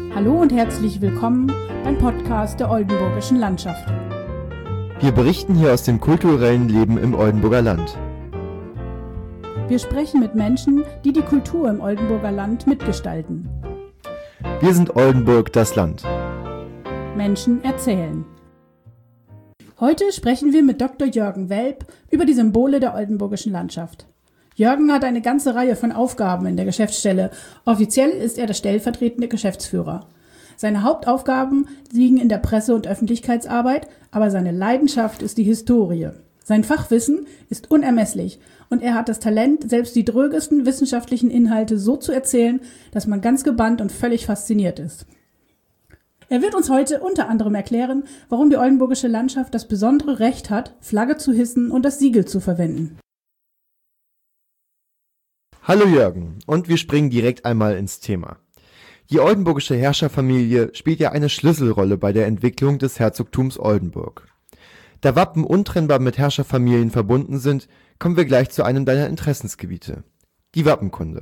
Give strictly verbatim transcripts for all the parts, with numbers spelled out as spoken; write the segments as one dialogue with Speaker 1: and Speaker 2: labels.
Speaker 1: Hallo und herzlich willkommen beim Podcast der Oldenburgischen Landschaft.
Speaker 2: Wir berichten hier aus dem kulturellen Leben im Oldenburger Land.
Speaker 1: Wir sprechen mit Menschen, die die Kultur im Oldenburger Land mitgestalten.
Speaker 2: Wir sind Oldenburg, das Land.
Speaker 1: Menschen erzählen. Heute sprechen wir mit Doktor Jürgen Welp über die Symbole der Oldenburgischen Landschaft. Jürgen hat eine ganze Reihe von Aufgaben in der Geschäftsstelle. Offiziell ist er der stellvertretende Geschäftsführer. Seine Hauptaufgaben liegen in der Presse- und Öffentlichkeitsarbeit, aber seine Leidenschaft ist die Historie. Sein Fachwissen ist unermesslich und er hat das Talent, selbst die drögesten wissenschaftlichen Inhalte so zu erzählen, dass man ganz gebannt und völlig fasziniert ist. Er wird uns heute unter anderem erklären, warum die Oldenburgische Landschaft das besondere Recht hat, Flagge zu hissen und das Siegel zu verwenden.
Speaker 2: Hallo Jürgen, und wir springen direkt einmal ins Thema. Die oldenburgische Herrscherfamilie spielt ja eine Schlüsselrolle bei der Entwicklung des Herzogtums Oldenburg. Da Wappen untrennbar mit Herrscherfamilien verbunden sind, kommen wir gleich zu einem deiner Interessensgebiete, die Wappenkunde.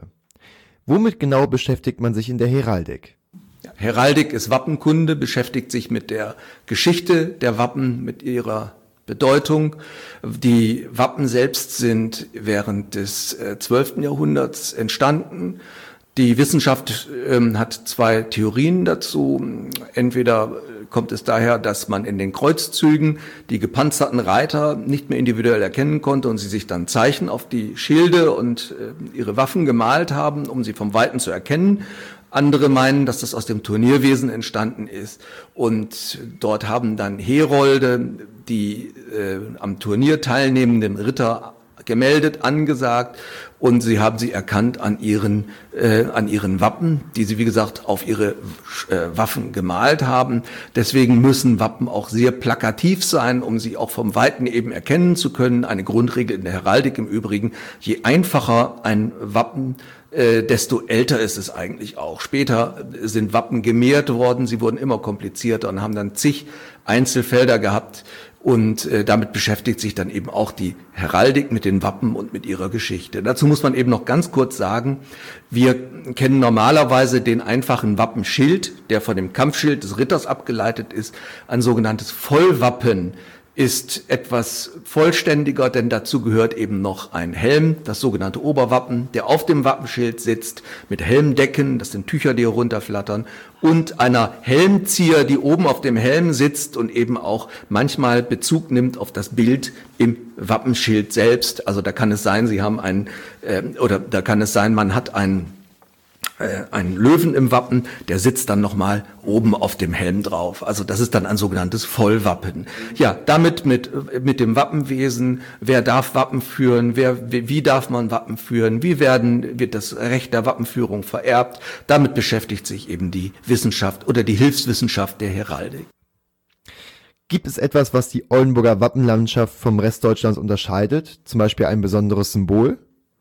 Speaker 2: Womit genau beschäftigt man sich in der Heraldik?
Speaker 3: Ja, Heraldik ist Wappenkunde, beschäftigt sich mit der Geschichte der Wappen, mit ihrer Bedeutung. Die Wappen selbst sind während des zwölften Jahrhunderts entstanden. Die Wissenschaft ähm, hat zwei Theorien dazu. Entweder kommt es daher, dass man in den Kreuzzügen die gepanzerten Reiter nicht mehr individuell erkennen konnte und sie sich dann Zeichen auf die Schilde und äh, ihre Waffen gemalt haben, um sie vom Weiten zu erkennen. Andere meinen, dass das aus dem Turnierwesen entstanden ist und dort haben dann Herolde die äh, am Turnier teilnehmenden Ritter gemeldet, angesagt und sie haben sie erkannt an ihren äh, an ihren Wappen, die sie wie gesagt auf ihre äh, Waffen gemalt haben. Deswegen müssen Wappen auch sehr plakativ sein, um sie auch vom Weiten eben erkennen zu können. Eine Grundregel in der Heraldik im Übrigen: Je einfacher ein Wappen, Äh, desto älter ist es eigentlich auch. Später sind Wappen gemehrt worden, sie wurden immer komplizierter und haben dann zig Einzelfelder gehabt und äh, damit beschäftigt sich dann eben auch die Heraldik mit den Wappen und mit ihrer Geschichte. Dazu muss man eben noch ganz kurz sagen, wir kennen normalerweise den einfachen Wappenschild, der von dem Kampfschild des Ritters abgeleitet ist. Ein sogenanntes Vollwappen ist etwas vollständiger, denn dazu gehört eben noch ein Helm, das sogenannte Oberwappen, der auf dem Wappenschild sitzt, mit Helmdecken, das sind Tücher, die herunterflattern, und einer Helmzieher, die oben auf dem Helm sitzt und eben auch manchmal Bezug nimmt auf das Bild im Wappenschild selbst. Also da kann es sein, Sie haben einen, äh, oder da kann es sein, man hat einen Ein Löwen im Wappen, der sitzt dann nochmal oben auf dem Helm drauf. Also das ist dann ein sogenanntes Vollwappen. Ja, damit mit mit dem Wappenwesen, wer darf Wappen führen, wer wie darf man Wappen führen, wie werden wird das Recht der Wappenführung vererbt, damit beschäftigt sich eben die Wissenschaft oder die Hilfswissenschaft der Heraldik.
Speaker 2: Gibt es etwas, was die Oldenburger Wappenlandschaft vom Rest Deutschlands unterscheidet, zum Beispiel ein besonderes Symbol?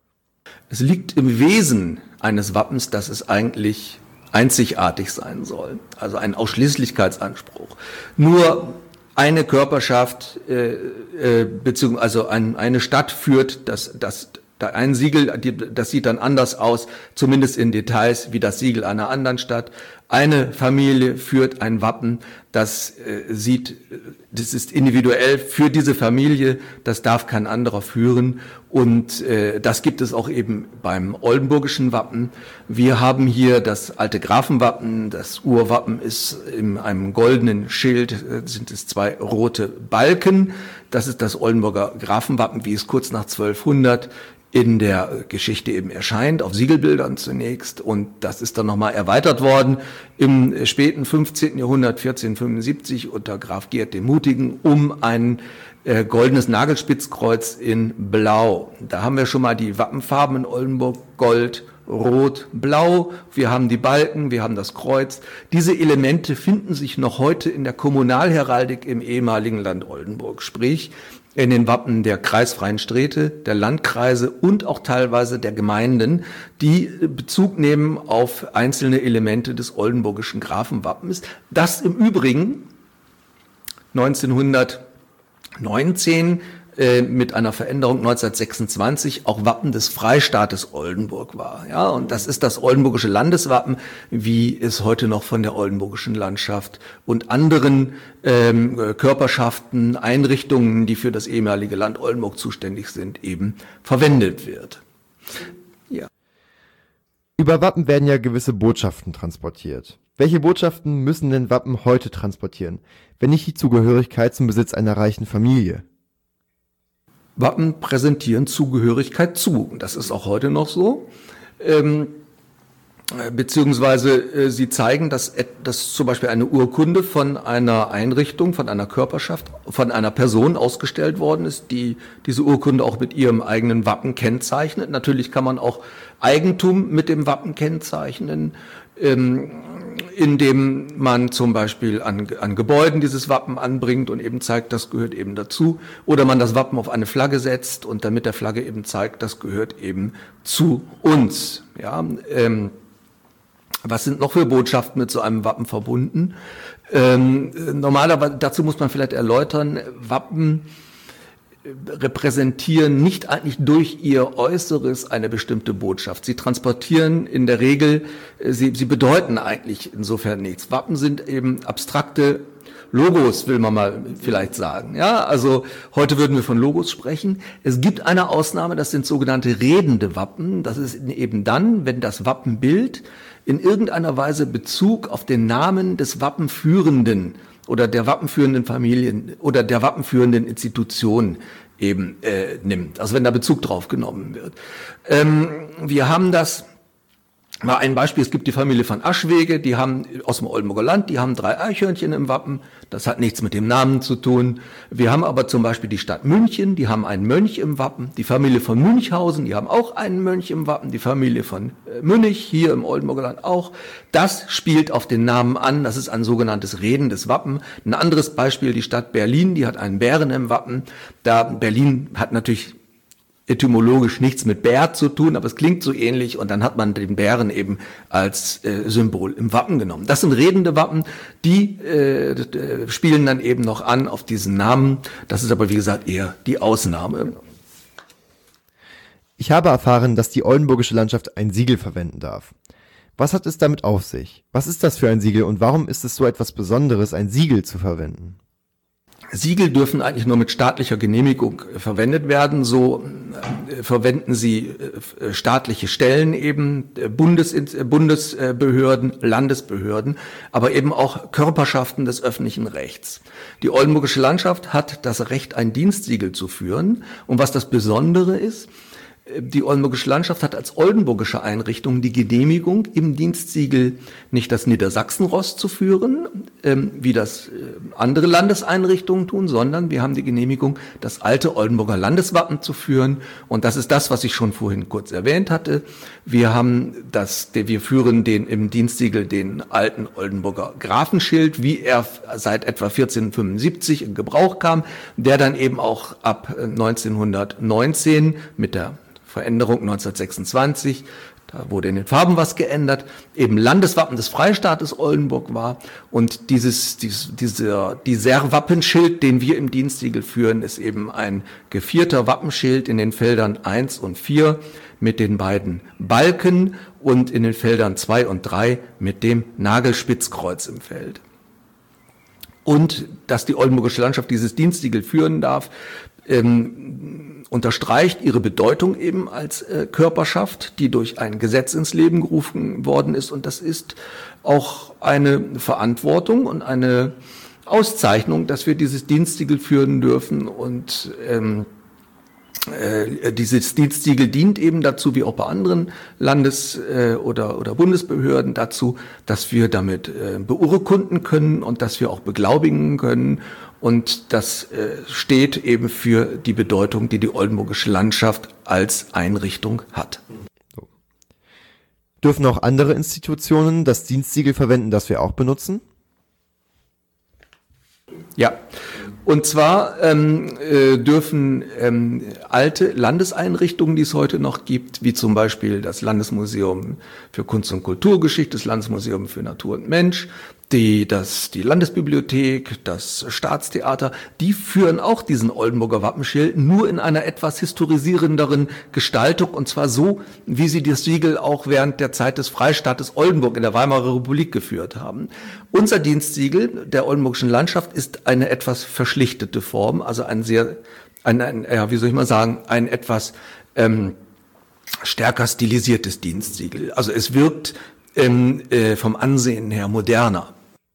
Speaker 3: Es liegt im Wesen eines Wappens, dass es eigentlich einzigartig sein soll, also ein Ausschließlichkeitsanspruch. Nur eine Körperschaft äh, äh, beziehungsweise also ein, eine Stadt führt das, das da ein Siegel, das sieht dann anders aus, zumindest in Details, wie das Siegel einer anderen Stadt. Eine Familie führt ein Wappen, das äh, sieht, das ist individuell für diese Familie, das darf kein anderer führen. Und äh, das gibt es auch eben beim oldenburgischen Wappen. Wir haben hier das alte Grafenwappen, das Urwappen ist in einem goldenen Schild, äh, sind es zwei rote Balken. Das ist das Oldenburger Grafenwappen, wie es kurz nach zwölfhundert in der Geschichte eben erscheint, auf Siegelbildern zunächst, und das ist dann nochmal erweitert worden im späten fünfzehnten Jahrhundert, vierzehnhundertfünfundsiebzig unter Graf Geert dem Mutigen, um ein äh, goldenes Nagelspitzkreuz in Blau. Da haben wir schon mal die Wappenfarben in Oldenburg: Gold, Rot, Blau. Wir haben die Balken, wir haben das Kreuz. Diese Elemente finden sich noch heute in der Kommunalheraldik im ehemaligen Land Oldenburg, sprich in den Wappen der kreisfreien Städte, der Landkreise und auch teilweise der Gemeinden, die Bezug nehmen auf einzelne Elemente des oldenburgischen Grafenwappens, das im Übrigen neunzehnhundertneunzehn äh, mit einer Veränderung neunzehnhundertsechsundzwanzig auch Wappen des Freistaates Oldenburg war. Ja, und das ist das oldenburgische Landeswappen, wie es heute noch von der oldenburgischen Landschaft und anderen ähm, Körperschaften, Einrichtungen, die für das ehemalige Land Oldenburg zuständig sind, eben verwendet wird. Ja.
Speaker 2: Über Wappen werden ja gewisse Botschaften transportiert. Welche Botschaften müssen denn Wappen heute transportieren, wenn nicht die Zugehörigkeit zum Besitz einer reichen Familie?
Speaker 3: Wappen präsentieren Zugehörigkeit zu. Das ist auch heute noch so. Ähm, beziehungsweise äh, sie zeigen, dass, dass zum Beispiel eine Urkunde von einer Einrichtung, von einer Körperschaft, von einer Person ausgestellt worden ist, die diese Urkunde auch mit ihrem eigenen Wappen kennzeichnet. Natürlich kann man auch Eigentum mit dem Wappen kennzeichnen, ähm, indem man zum Beispiel an, an Gebäuden dieses Wappen anbringt und eben zeigt, das gehört eben dazu. Oder man das Wappen auf eine Flagge setzt und dann mit der Flagge eben zeigt, das gehört eben zu uns. Ja, ähm, was sind noch für Botschaften mit so einem Wappen verbunden? Ähm, normalerweise, dazu muss man vielleicht erläutern, Wappen repräsentieren nicht eigentlich durch ihr Äußeres eine bestimmte Botschaft. Sie transportieren in der Regel, sie, sie bedeuten eigentlich insofern nichts. Wappen sind eben abstrakte Logos, will man mal vielleicht sagen. Ja, also heute würden wir von Logos sprechen. Es gibt eine Ausnahme, das sind sogenannte redende Wappen. Das ist eben dann, wenn das Wappenbild in irgendeiner Weise Bezug auf den Namen des Wappenführenden oder der wappenführenden Familien oder der wappenführenden Institution eben äh, nimmt. Also wenn da Bezug drauf genommen wird. Ähm, wir haben das, mal ein Beispiel, es gibt die Familie von Aschwege, die haben aus dem Oldenburger Land, die haben drei Eichhörnchen im Wappen, das hat nichts mit dem Namen zu tun. Wir haben aber zum Beispiel die Stadt München, die haben einen Mönch im Wappen, die Familie von Münchhausen, die haben auch einen Mönch im Wappen, die Familie von äh, Münich, hier im Oldenburger Land auch. Das spielt auf den Namen an, das ist ein sogenanntes redendes Wappen. Ein anderes Beispiel, die Stadt Berlin, die hat einen Bären im Wappen. Da Berlin hat natürlich etymologisch nichts mit Bär zu tun, aber es klingt so ähnlich und dann hat man den Bären eben als äh, Symbol im Wappen genommen. Das sind redende Wappen, die äh, spielen dann eben noch an auf diesen Namen. Das ist aber wie gesagt eher die Ausnahme.
Speaker 2: Ich habe erfahren, dass die oldenburgische Landschaft ein Siegel verwenden darf. Was hat es damit auf sich? Was ist das für ein Siegel und warum ist es so etwas Besonderes, ein Siegel zu verwenden?
Speaker 3: Siegel dürfen eigentlich nur mit staatlicher Genehmigung verwendet werden. So äh, verwenden sie äh, staatliche Stellen eben, äh, Bundes, äh, Bundesbehörden, Landesbehörden, aber eben auch Körperschaften des öffentlichen Rechts. Die oldenburgische Landschaft hat das Recht, ein Dienstsiegel zu führen. Und was das Besondere ist, die oldenburgische Landschaft hat als oldenburgische Einrichtung die Genehmigung, im Dienstsiegel nicht das Niedersachsenross zu führen, ähm, wie das äh, andere Landeseinrichtungen tun, sondern wir haben die Genehmigung, das alte Oldenburger Landeswappen zu führen. Und das ist das, was ich schon vorhin kurz erwähnt hatte. Wir haben das, wir führen den im Dienstsiegel den alten Oldenburger Grafenschild, wie er seit etwa vierzehnhundertfünfundsiebzig in Gebrauch kam, der dann eben auch ab neunzehnhundertneunzehn mit der Veränderung neunzehnhundertsechsundzwanzig, da wurde in den Farben was geändert, eben Landeswappen des Freistaates Oldenburg war. Und dieses, dieses, dieser, dieser Wappenschild, den wir im Dienstsiegel führen, ist eben ein gevierter Wappenschild in den Feldern eins und vier mit den beiden Balken und in den Feldern zwei und drei mit dem Nagelspitzkreuz im Feld. Und dass die oldenburgische Landschaft dieses Dienstsiegel führen darf, ähm, unterstreicht ihre Bedeutung eben als äh, Körperschaft, die durch ein Gesetz ins Leben gerufen worden ist. Und das ist auch eine Verantwortung und eine Auszeichnung, dass wir dieses Dienstsiegel führen dürfen. Und ähm, äh, dieses Dienstsiegel dient eben dazu, wie auch bei anderen Landes- äh, oder, oder Bundesbehörden, dazu, dass wir damit äh, beurkunden können und dass wir auch beglaubigen können. Und das äh, steht eben für die Bedeutung, die die oldenburgische Landschaft als Einrichtung hat.
Speaker 2: So. Dürfen auch andere Institutionen das Dienstsiegel verwenden, das wir auch benutzen?
Speaker 3: Ja, und zwar ähm, äh, dürfen ähm, alte Landeseinrichtungen, die es heute noch gibt, wie zum Beispiel das Landesmuseum für Kunst und Kulturgeschichte, das Landesmuseum für Natur und Mensch, Die, das, die Landesbibliothek, das Staatstheater, die führen auch diesen Oldenburger Wappenschild, nur in einer etwas historisierenderen Gestaltung, und zwar so, wie sie das Siegel auch während der Zeit des Freistaates Oldenburg in der Weimarer Republik geführt haben. Unser Dienstsiegel der oldenburgischen Landschaft ist eine etwas verschlichtete Form, also ein sehr, ein, ein ja, wie soll ich mal sagen, ein etwas ähm, stärker stilisiertes Dienstsiegel. Also es wirkt ähm, äh, vom Ansehen her moderner.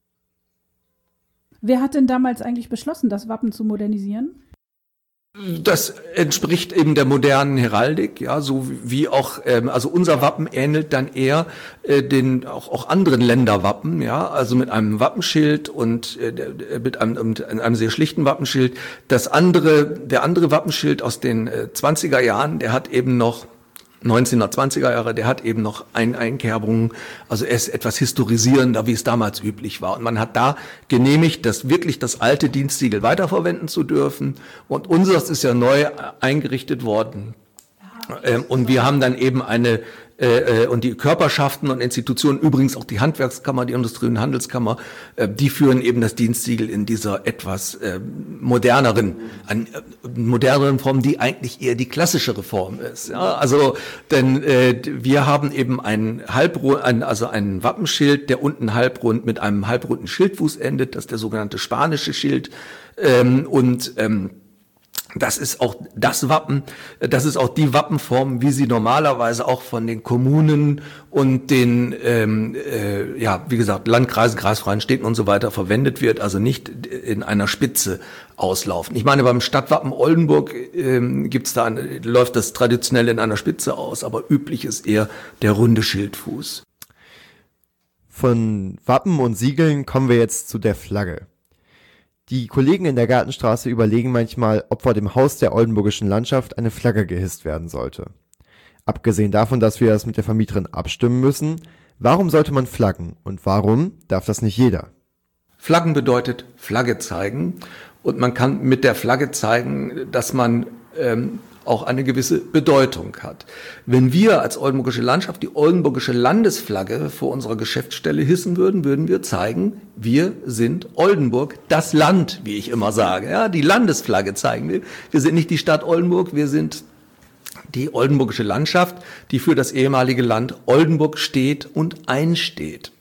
Speaker 1: Wer hat denn damals eigentlich beschlossen, das Wappen zu modernisieren?
Speaker 3: Das entspricht eben der modernen Heraldik, ja, so wie auch, ähm, also unser Wappen ähnelt dann eher äh, den auch, auch anderen Länderwappen, ja, also mit einem Wappenschild und äh, mit einem, mit einem sehr schlichten Wappenschild. Das andere, der andere Wappenschild aus den äh, zwanziger Jahren, der hat eben noch neunzehnhundertzwanziger Jahre, der hat eben noch ein Einkerbungen, also er ist etwas historisierender, wie es damals üblich war. Und man hat da genehmigt, das wirklich das alte Dienstsiegel weiterverwenden zu dürfen. Und unseres ist ja neu eingerichtet worden. Ähm, und wir haben dann eben eine, äh, und die Körperschaften und Institutionen, übrigens auch die Handwerkskammer, die Industrie- und Handelskammer, äh, die führen eben das Dienstsiegel in dieser etwas äh, moderneren, an, äh, moderneren Form, die eigentlich eher die klassischere Form ist. Ja? Also, denn äh, wir haben eben ein halbrund, ein, also ein Wappenschild, der unten halbrund mit einem halbrunden Schildfuß endet, das ist der sogenannte spanische Schild, ähm, und ähm, das ist auch das Wappen, das ist auch die Wappenform, wie sie normalerweise auch von den Kommunen und den, ähm, äh, ja, wie gesagt, Landkreisen, kreisfreien Städten und so weiter verwendet wird, also nicht in einer Spitze auslaufen. Ich meine, beim Stadtwappen Oldenburg ähm, gibt's da, eine, läuft das traditionell in einer Spitze aus, aber üblich ist eher der runde Schildfuß.
Speaker 2: Von Wappen und Siegeln kommen wir jetzt zu der Flagge. Die Kollegen in der Gartenstraße überlegen manchmal, ob vor dem Haus der oldenburgischen Landschaft eine Flagge gehisst werden sollte. Abgesehen davon, dass wir das mit der Vermieterin abstimmen müssen, warum sollte man flaggen und warum darf das nicht jeder?
Speaker 3: Flaggen bedeutet Flagge zeigen, und man kann mit der Flagge zeigen, dass man ähm, auch eine gewisse Bedeutung hat. Wenn wir als oldenburgische Landschaft die oldenburgische Landesflagge vor unserer Geschäftsstelle hissen würden, würden wir zeigen, wir sind Oldenburg, das Land, wie ich immer sage. Ja, die Landesflagge zeigen wir. Wir sind nicht die Stadt Oldenburg, wir sind die oldenburgische Landschaft, die für das ehemalige Land Oldenburg steht und einsteht.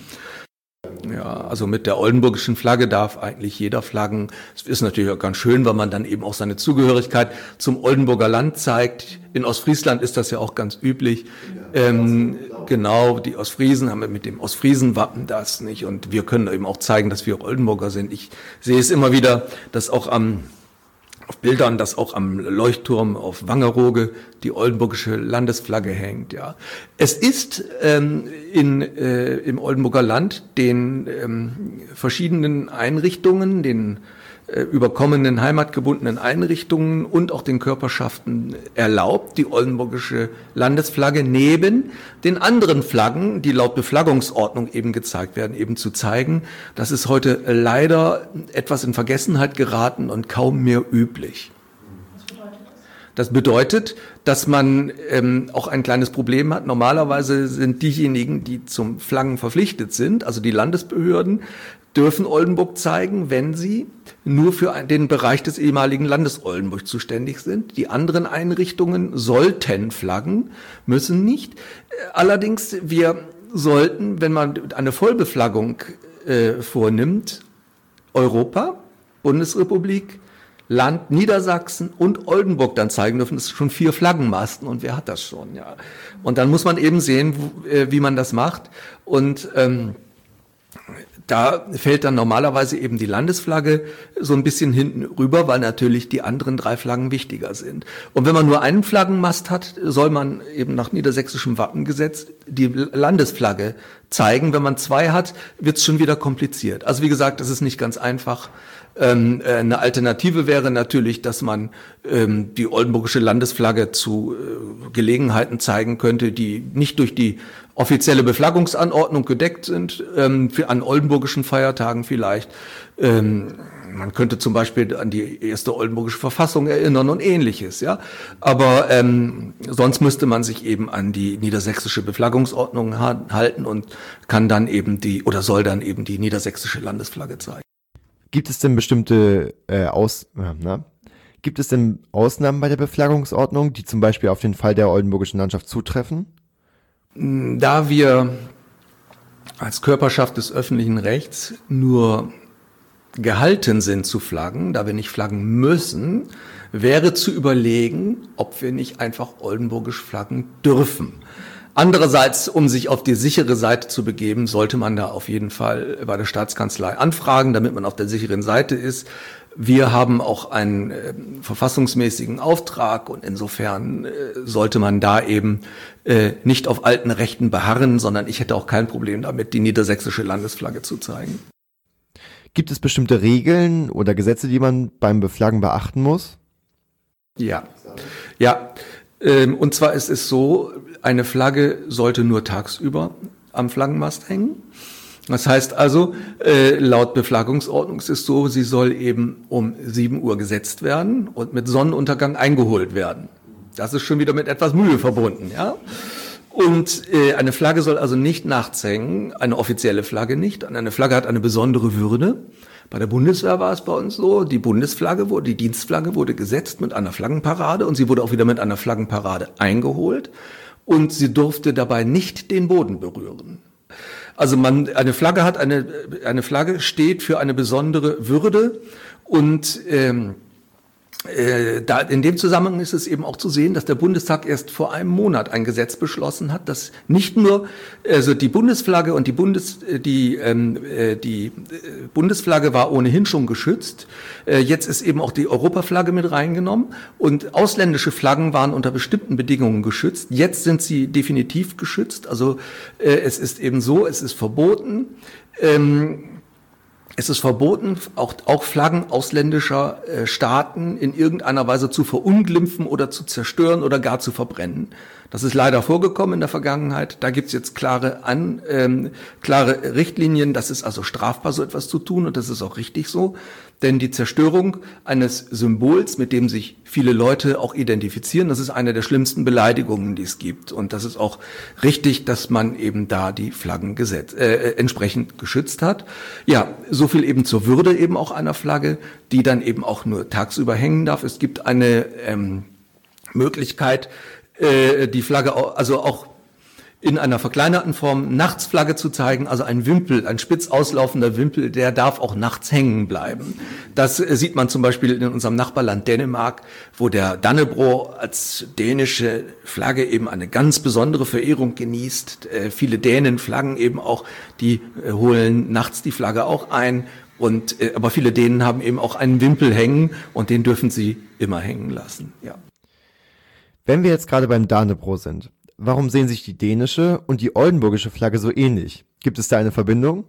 Speaker 3: Ja, also mit der oldenburgischen Flagge darf eigentlich jeder flaggen. Es ist natürlich auch ganz schön, weil man dann eben auch seine Zugehörigkeit zum Oldenburger Land zeigt. In Ostfriesland ist das ja auch ganz üblich. Ähm, genau, die Ostfriesen haben mit dem Ostfriesenwappen das nicht. Und wir können eben auch zeigen, dass wir Oldenburger sind. Ich sehe es immer wieder, dass auch am auf Bildern, dass auch am Leuchtturm auf Wangerooge die oldenburgische Landesflagge hängt. Ja, es ist ähm, in äh, im Oldenburger Land den ähm, verschiedenen Einrichtungen, den äh, überkommenen heimatgebundenen Einrichtungen und auch den Körperschaften erlaubt, die oldenburgische Landesflagge neben den anderen Flaggen, die laut Beflaggungsordnung eben gezeigt werden, eben zu zeigen. Das ist heute leider etwas in Vergessenheit geraten und kaum mehr üblich. Das bedeutet, dass man ähm, auch ein kleines Problem hat. Normalerweise sind diejenigen, die zum Flaggen verpflichtet sind, also die Landesbehörden, dürfen Oldenburg zeigen, wenn sie nur für den Bereich des ehemaligen Landes Oldenburg zuständig sind. Die anderen Einrichtungen sollten flaggen, müssen nicht. Allerdings, wir sollten, wenn man eine Vollbeflaggung äh, vornimmt, Europa, Bundesrepublik, Land Niedersachsen und Oldenburg dann zeigen dürfen. Das sind schon vier Flaggenmasten, und wer hat das schon? Ja. Und dann muss man eben sehen, wo, äh, wie man das macht. Und ähm, da fällt dann normalerweise eben die Landesflagge so ein bisschen hinten rüber, weil natürlich die anderen drei Flaggen wichtiger sind. Und wenn man nur einen Flaggenmast hat, soll man eben nach niedersächsischem Wappengesetz die Landesflagge zeigen. Wenn man zwei hat, wird es schon wieder kompliziert. Also wie gesagt, das ist nicht ganz einfach. Ähm, eine Alternative wäre natürlich, dass man ähm, die oldenburgische Landesflagge zu äh, Gelegenheiten zeigen könnte, die nicht durch die offizielle Beflaggungsanordnung gedeckt sind, ähm, für, an oldenburgischen Feiertagen vielleicht. Ähm, man könnte zum Beispiel an die erste Oldenburgische Verfassung erinnern und Ähnliches, ja. Aber ähm, sonst müsste man sich eben an die niedersächsische Beflaggungsordnung ha- halten und kann dann eben die oder soll dann eben die niedersächsische Landesflagge zeigen.
Speaker 2: Gibt es denn bestimmte äh, Aus, äh, na? Gibt es denn Ausnahmen bei der Beflaggungsordnung, die zum Beispiel auf den Fall der oldenburgischen Landschaft zutreffen?
Speaker 3: Da wir als Körperschaft des öffentlichen Rechts nur gehalten sind zu flaggen, da wir nicht flaggen müssen, wäre zu überlegen, ob wir nicht einfach oldenburgisch flaggen dürfen. Andererseits, um sich auf die sichere Seite zu begeben, sollte man da auf jeden Fall bei der Staatskanzlei anfragen, damit man auf der sicheren Seite ist. Wir haben auch einen äh, verfassungsmäßigen Auftrag und insofern äh, sollte man da eben äh, nicht auf alten Rechten beharren, sondern ich hätte auch kein Problem damit, die niedersächsische Landesflagge zu zeigen.
Speaker 2: Gibt es bestimmte Regeln oder Gesetze, die man beim Beflaggen beachten muss?
Speaker 3: Ja, ja. Ähm, und zwar ist es so, eine Flagge sollte nur tagsüber am Flaggenmast hängen. Das heißt also, äh, laut Beflaggungsordnung ist es so, sie soll eben um sieben Uhr gesetzt werden und mit Sonnenuntergang eingeholt werden. Das ist schon wieder mit etwas Mühe verbunden, ja. Und äh, eine Flagge soll also nicht nachts hängen, eine offizielle Flagge nicht. Eine Flagge hat eine besondere Würde. Bei der Bundeswehr war es bei uns so, die Bundesflagge wurde, die Dienstflagge wurde gesetzt mit einer Flaggenparade und sie wurde auch wieder mit einer Flaggenparade eingeholt und sie durfte dabei nicht den Boden berühren. Also man, eine Flagge hat eine, eine Flagge steht für eine besondere Würde und ähm, äh, da in dem Zusammenhang ist es eben auch zu sehen, dass der Bundestag erst vor einem Monat ein Gesetz beschlossen hat, dass nicht nur also die Bundesflagge und die Bundes die ähm, die Bundesflagge war ohnehin schon geschützt. Äh, jetzt ist eben auch die Europaflagge mit reingenommen und ausländische Flaggen waren unter bestimmten Bedingungen geschützt. Jetzt sind sie definitiv geschützt. Also äh, es ist eben so, es ist verboten. Ähm, Es ist verboten, auch, auch Flaggen ausländischer äh, Staaten in irgendeiner Weise zu verunglimpfen oder zu zerstören oder gar zu verbrennen. Das ist leider vorgekommen in der Vergangenheit. Da gibt es jetzt klare, an, ähm, klare Richtlinien. Das ist also strafbar, so etwas zu tun und das ist auch richtig so. Denn die Zerstörung eines Symbols, mit dem sich viele Leute auch identifizieren, das ist eine der schlimmsten Beleidigungen, die es gibt. Und das ist auch richtig, dass man eben da die Flaggen gesetz, äh, entsprechend geschützt hat. Ja, so viel eben zur Würde eben auch einer Flagge, die dann eben auch nur tagsüber hängen darf. Es gibt eine ähm, Möglichkeit, äh, die Flagge auch, also auch in einer verkleinerten Form nachts Flagge zu zeigen, also ein Wimpel, ein spitz auslaufender Wimpel, der darf auch nachts hängen bleiben. Das äh, sieht man zum Beispiel in unserem Nachbarland Dänemark, wo der Dannebrog als dänische Flagge eben eine ganz besondere Verehrung genießt. Äh, viele Dänen flaggen eben auch, die äh, holen nachts die Flagge auch ein. Und äh, aber viele Dänen haben eben auch einen Wimpel hängen und den dürfen sie immer hängen lassen. Ja.
Speaker 2: Wenn wir jetzt gerade beim Dannebrog sind, warum sehen sich die dänische und die oldenburgische Flagge so ähnlich? Gibt es da eine Verbindung?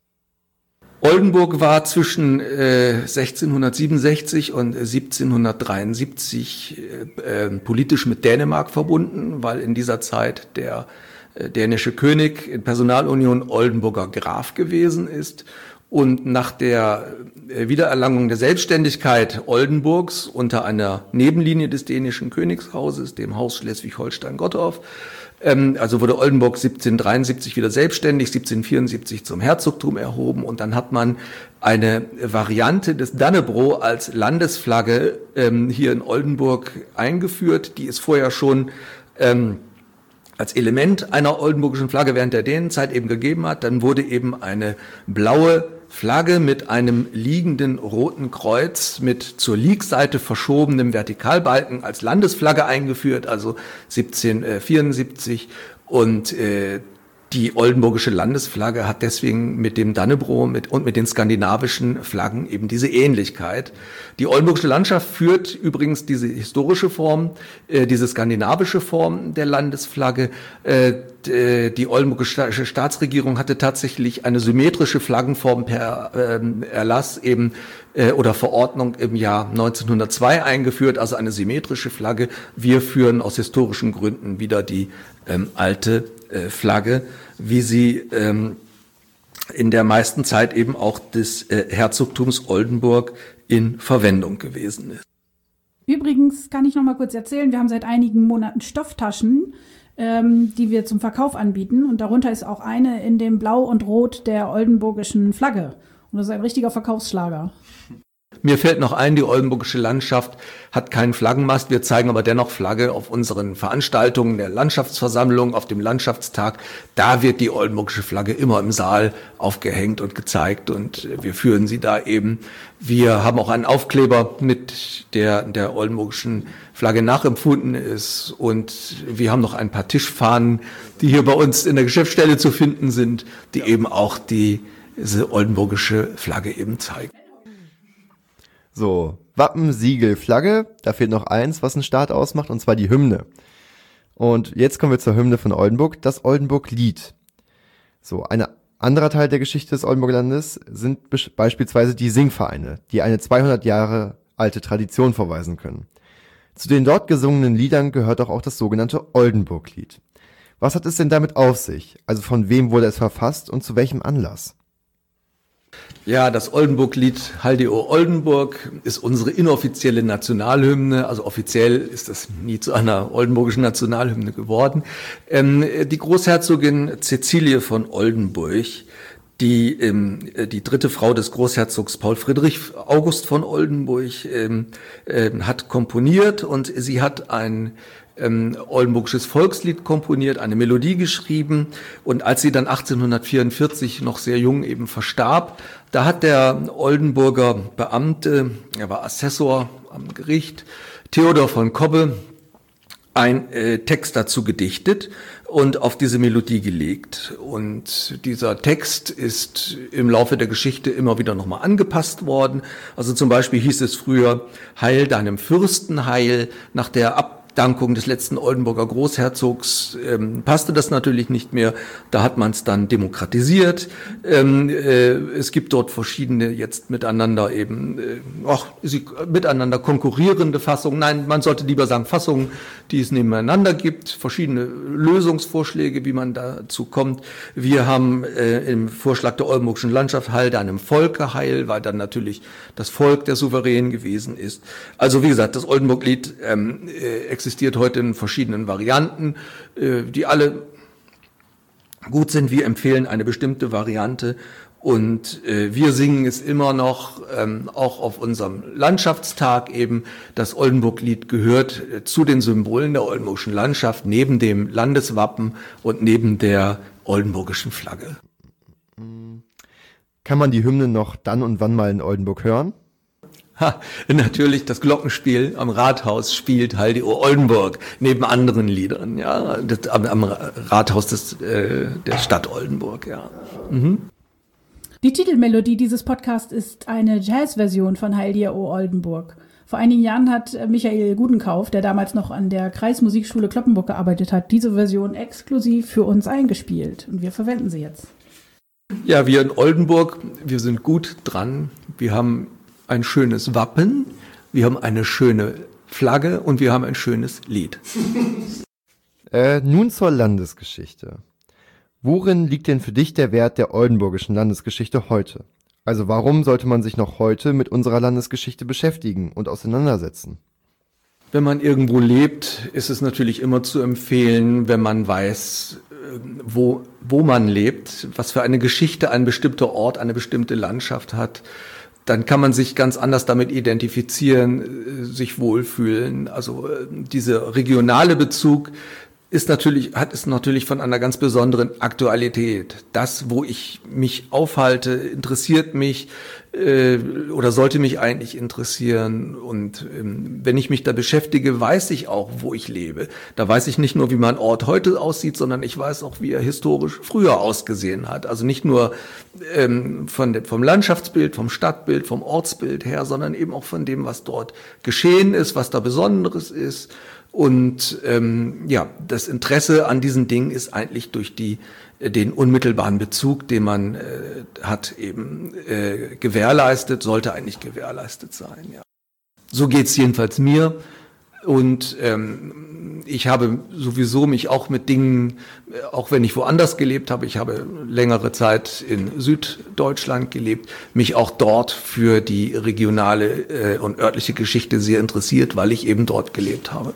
Speaker 3: Oldenburg war zwischen äh, sechzehnhundertsiebenundsechzig und siebzehnhundertdreiundsiebzig äh, äh, politisch mit Dänemark verbunden, weil in dieser Zeit der äh, dänische König in Personalunion Oldenburger Graf gewesen ist. Und nach der Wiedererlangung der Selbstständigkeit Oldenburgs unter einer Nebenlinie des dänischen Königshauses, dem Haus Schleswig-Holstein-Gottorf, ähm, also wurde Oldenburg siebzehnhundertdreiundsiebzig wieder selbstständig, siebzehnhundertvierundsiebzig zum Herzogtum erhoben und dann hat man eine Variante des Dannebrog als Landesflagge ähm, hier in Oldenburg eingeführt, die es vorher schon ähm, als Element einer oldenburgischen Flagge während der Dänenzeit eben gegeben hat. Dann wurde eben eine blaue Flagge mit einem liegenden roten Kreuz mit zur Liegseite verschobenem Vertikalbalken als Landesflagge eingeführt, also siebzehnhundertvierundsiebzig. Und äh, die oldenburgische Landesflagge hat deswegen mit dem Dannebrog mit, und mit den skandinavischen Flaggen eben diese Ähnlichkeit. Die oldenburgische Landschaft führt übrigens diese historische Form, äh, diese skandinavische Form der Landesflagge. Äh, die oldenburgische Staatsregierung hatte tatsächlich eine symmetrische Flaggenform per äh, Erlass eben äh, oder Verordnung im Jahr neunzehnhundertzwei eingeführt, also eine symmetrische Flagge. Wir führen aus historischen Gründen wieder die ähm, alte äh, Flagge, wie sie ähm, in der meisten Zeit eben auch des äh, Herzogtums Oldenburg in Verwendung gewesen ist.
Speaker 1: Übrigens kann ich noch mal kurz erzählen, wir haben seit einigen Monaten Stofftaschen, ähm, die wir zum Verkauf anbieten. Und darunter ist auch eine in dem Blau und Rot der oldenburgischen Flagge. Und das ist ein richtiger Verkaufsschlager.
Speaker 3: Mir fällt noch ein, die oldenburgische Landschaft hat keinen Flaggenmast. Wir zeigen aber dennoch Flagge auf unseren Veranstaltungen der Landschaftsversammlung, auf dem Landschaftstag. Da wird die oldenburgische Flagge immer im Saal aufgehängt und gezeigt und wir führen sie da eben. Wir haben auch einen Aufkleber mit der der oldenburgischen Flagge nachempfunden ist und wir haben noch ein paar Tischfahnen, die hier bei uns in der Geschäftsstelle zu finden sind, die eben auch die, diese oldenburgische Flagge eben zeigen.
Speaker 2: So, Wappen, Siegel, Flagge, da fehlt noch eins, was einen Staat ausmacht, und zwar die Hymne. Und jetzt kommen wir zur Hymne von Oldenburg, das Oldenburg-Lied. So, ein anderer Teil der Geschichte des Oldenburger Landes sind be- beispielsweise die Singvereine, die eine zweihundert Jahre alte Tradition vorweisen können. Zu den dort gesungenen Liedern gehört auch, auch das sogenannte Oldenburg-Lied. Was hat es denn damit auf sich? Also von wem wurde es verfasst und zu welchem Anlass?
Speaker 3: Ja, das Oldenburg-Lied Haldeo Oldenburg ist unsere inoffizielle Nationalhymne. Also offiziell ist das nie zu einer oldenburgischen Nationalhymne geworden. Ähm, die Großherzogin Cäcilie von Oldenburg, die ähm, die dritte Frau des Großherzogs Paul Friedrich August von Oldenburg, ähm, äh, hat komponiert und sie hat ein Ähm, oldenburgisches Volkslied komponiert, eine Melodie geschrieben und als sie dann achtzehnhundertvierundvierzig noch sehr jung eben verstarb, da hat der Oldenburger Beamte, er war Assessor am Gericht, Theodor von Kobbe, ein äh, Text dazu gedichtet und auf diese Melodie gelegt. Und dieser Text ist im Laufe der Geschichte immer wieder nochmal angepasst worden. Also zum Beispiel hieß es früher, Heil deinem Fürsten, Heil, nach der Ab Dankung des letzten Oldenburger Großherzogs ähm, passte das natürlich nicht mehr. Da hat man es dann demokratisiert. Ähm, äh, es gibt dort verschiedene jetzt miteinander eben, äh, ach, sie, miteinander konkurrierende Fassungen. Nein, man sollte lieber sagen Fassungen, die es nebeneinander gibt. Verschiedene Lösungsvorschläge, wie man dazu kommt. Wir haben äh, im Vorschlag der oldenburgischen Landschaft Heil deinem Volke Heil, weil dann natürlich das Volk der Souverän gewesen ist. Also wie gesagt, das Oldenburg-Lied ähm, äh, existiert heute in verschiedenen Varianten, die alle gut sind. Wir empfehlen eine bestimmte Variante und wir singen es immer noch, auch auf unserem Landschaftstag eben. Das Oldenburg-Lied gehört zu den Symbolen der oldenburgischen Landschaft, neben dem Landeswappen und neben der oldenburgischen Flagge.
Speaker 2: Kann man die Hymne noch dann und wann mal in Oldenburg hören?
Speaker 3: Ha, natürlich das Glockenspiel am Rathaus spielt Haldeo Oldenburg neben anderen Liedern, ja, das, am, am Rathaus des, äh, der Stadt Oldenburg, ja. Mhm.
Speaker 1: Die Titelmelodie dieses Podcasts ist eine Jazzversion von Haldeo Oldenburg. Vor einigen Jahren hat Michael Gudenkauf, der damals noch an der Kreismusikschule Cloppenburg gearbeitet hat, diese Version exklusiv für uns eingespielt und wir verwenden sie jetzt.
Speaker 3: Ja, wir in Oldenburg, wir sind gut dran. Wir haben ein schönes Wappen, wir haben eine schöne Flagge und wir haben ein schönes Lied.
Speaker 2: Äh, nun zur Landesgeschichte. Worin liegt denn für dich der Wert der oldenburgischen Landesgeschichte heute? Also warum sollte man sich noch heute mit unserer Landesgeschichte beschäftigen und auseinandersetzen?
Speaker 3: Wenn man irgendwo lebt, ist es natürlich immer zu empfehlen, wenn man weiß, wo, wo man lebt, was für eine Geschichte ein bestimmter Ort, eine bestimmte Landschaft hat. Dann kann man sich ganz anders damit identifizieren, sich wohlfühlen. Also dieser regionale Bezug ist natürlich, hat es natürlich von einer ganz besonderen Aktualität. Das, wo ich mich aufhalte, interessiert mich äh, oder sollte mich eigentlich interessieren. Und ähm, wenn ich mich da beschäftige, weiß ich auch, wo ich lebe. Da weiß ich nicht nur, wie mein Ort heute aussieht, sondern ich weiß auch, wie er historisch früher ausgesehen hat. Also nicht nur ähm, von de, vom Landschaftsbild, vom Stadtbild, vom Ortsbild her, sondern eben auch von dem, was dort geschehen ist, was da Besonderes ist. Und ähm, ja, das Interesse an diesen Dingen ist eigentlich durch die den unmittelbaren Bezug, den man äh, hat, eben äh, gewährleistet, sollte eigentlich gewährleistet sein. Ja. So geht's jedenfalls mir. Und ähm, ich habe sowieso mich auch mit Dingen, auch wenn ich woanders gelebt habe, ich habe längere Zeit in Süddeutschland gelebt, mich auch dort für die regionale äh, und örtliche Geschichte sehr interessiert, weil ich eben dort gelebt habe.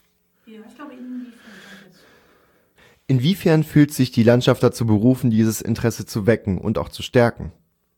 Speaker 2: Inwiefern fühlt sich die Landschaft dazu berufen, dieses Interesse zu wecken und auch zu stärken?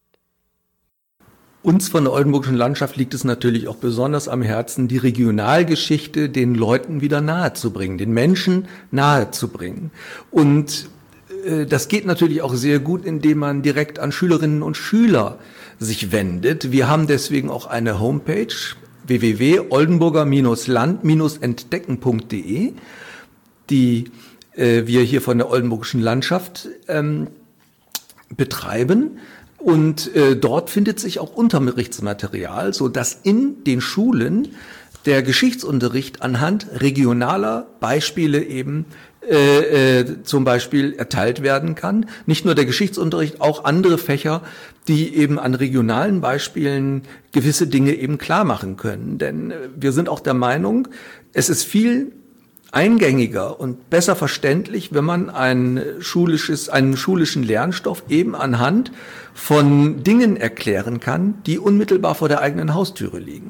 Speaker 3: Uns von der oldenburgischen Landschaft liegt es natürlich auch besonders am Herzen, die Regionalgeschichte den Leuten wieder nahezubringen, den Menschen nahezubringen. Und äh, das geht natürlich auch sehr gut, indem man direkt an Schülerinnen und Schüler sich wendet. Wir haben deswegen auch eine Homepage w w w punkt oldenburger land entdecken punkt d e, die äh, wir hier von der oldenburgischen Landschaft ähm, betreiben. Und äh, dort findet sich auch Unterrichtsmaterial, so dass in den Schulen der Geschichtsunterricht anhand regionaler Beispiele eben äh, äh, zum Beispiel erteilt werden kann. Nicht nur der Geschichtsunterricht, auch andere Fächer, die eben an regionalen Beispielen gewisse Dinge eben klar machen können. Denn äh, wir sind auch der Meinung, es ist viel eingängiger und besser verständlich, wenn man ein schulisches, einen schulischen Lernstoff eben anhand von Dingen erklären kann, die unmittelbar vor der eigenen Haustüre liegen.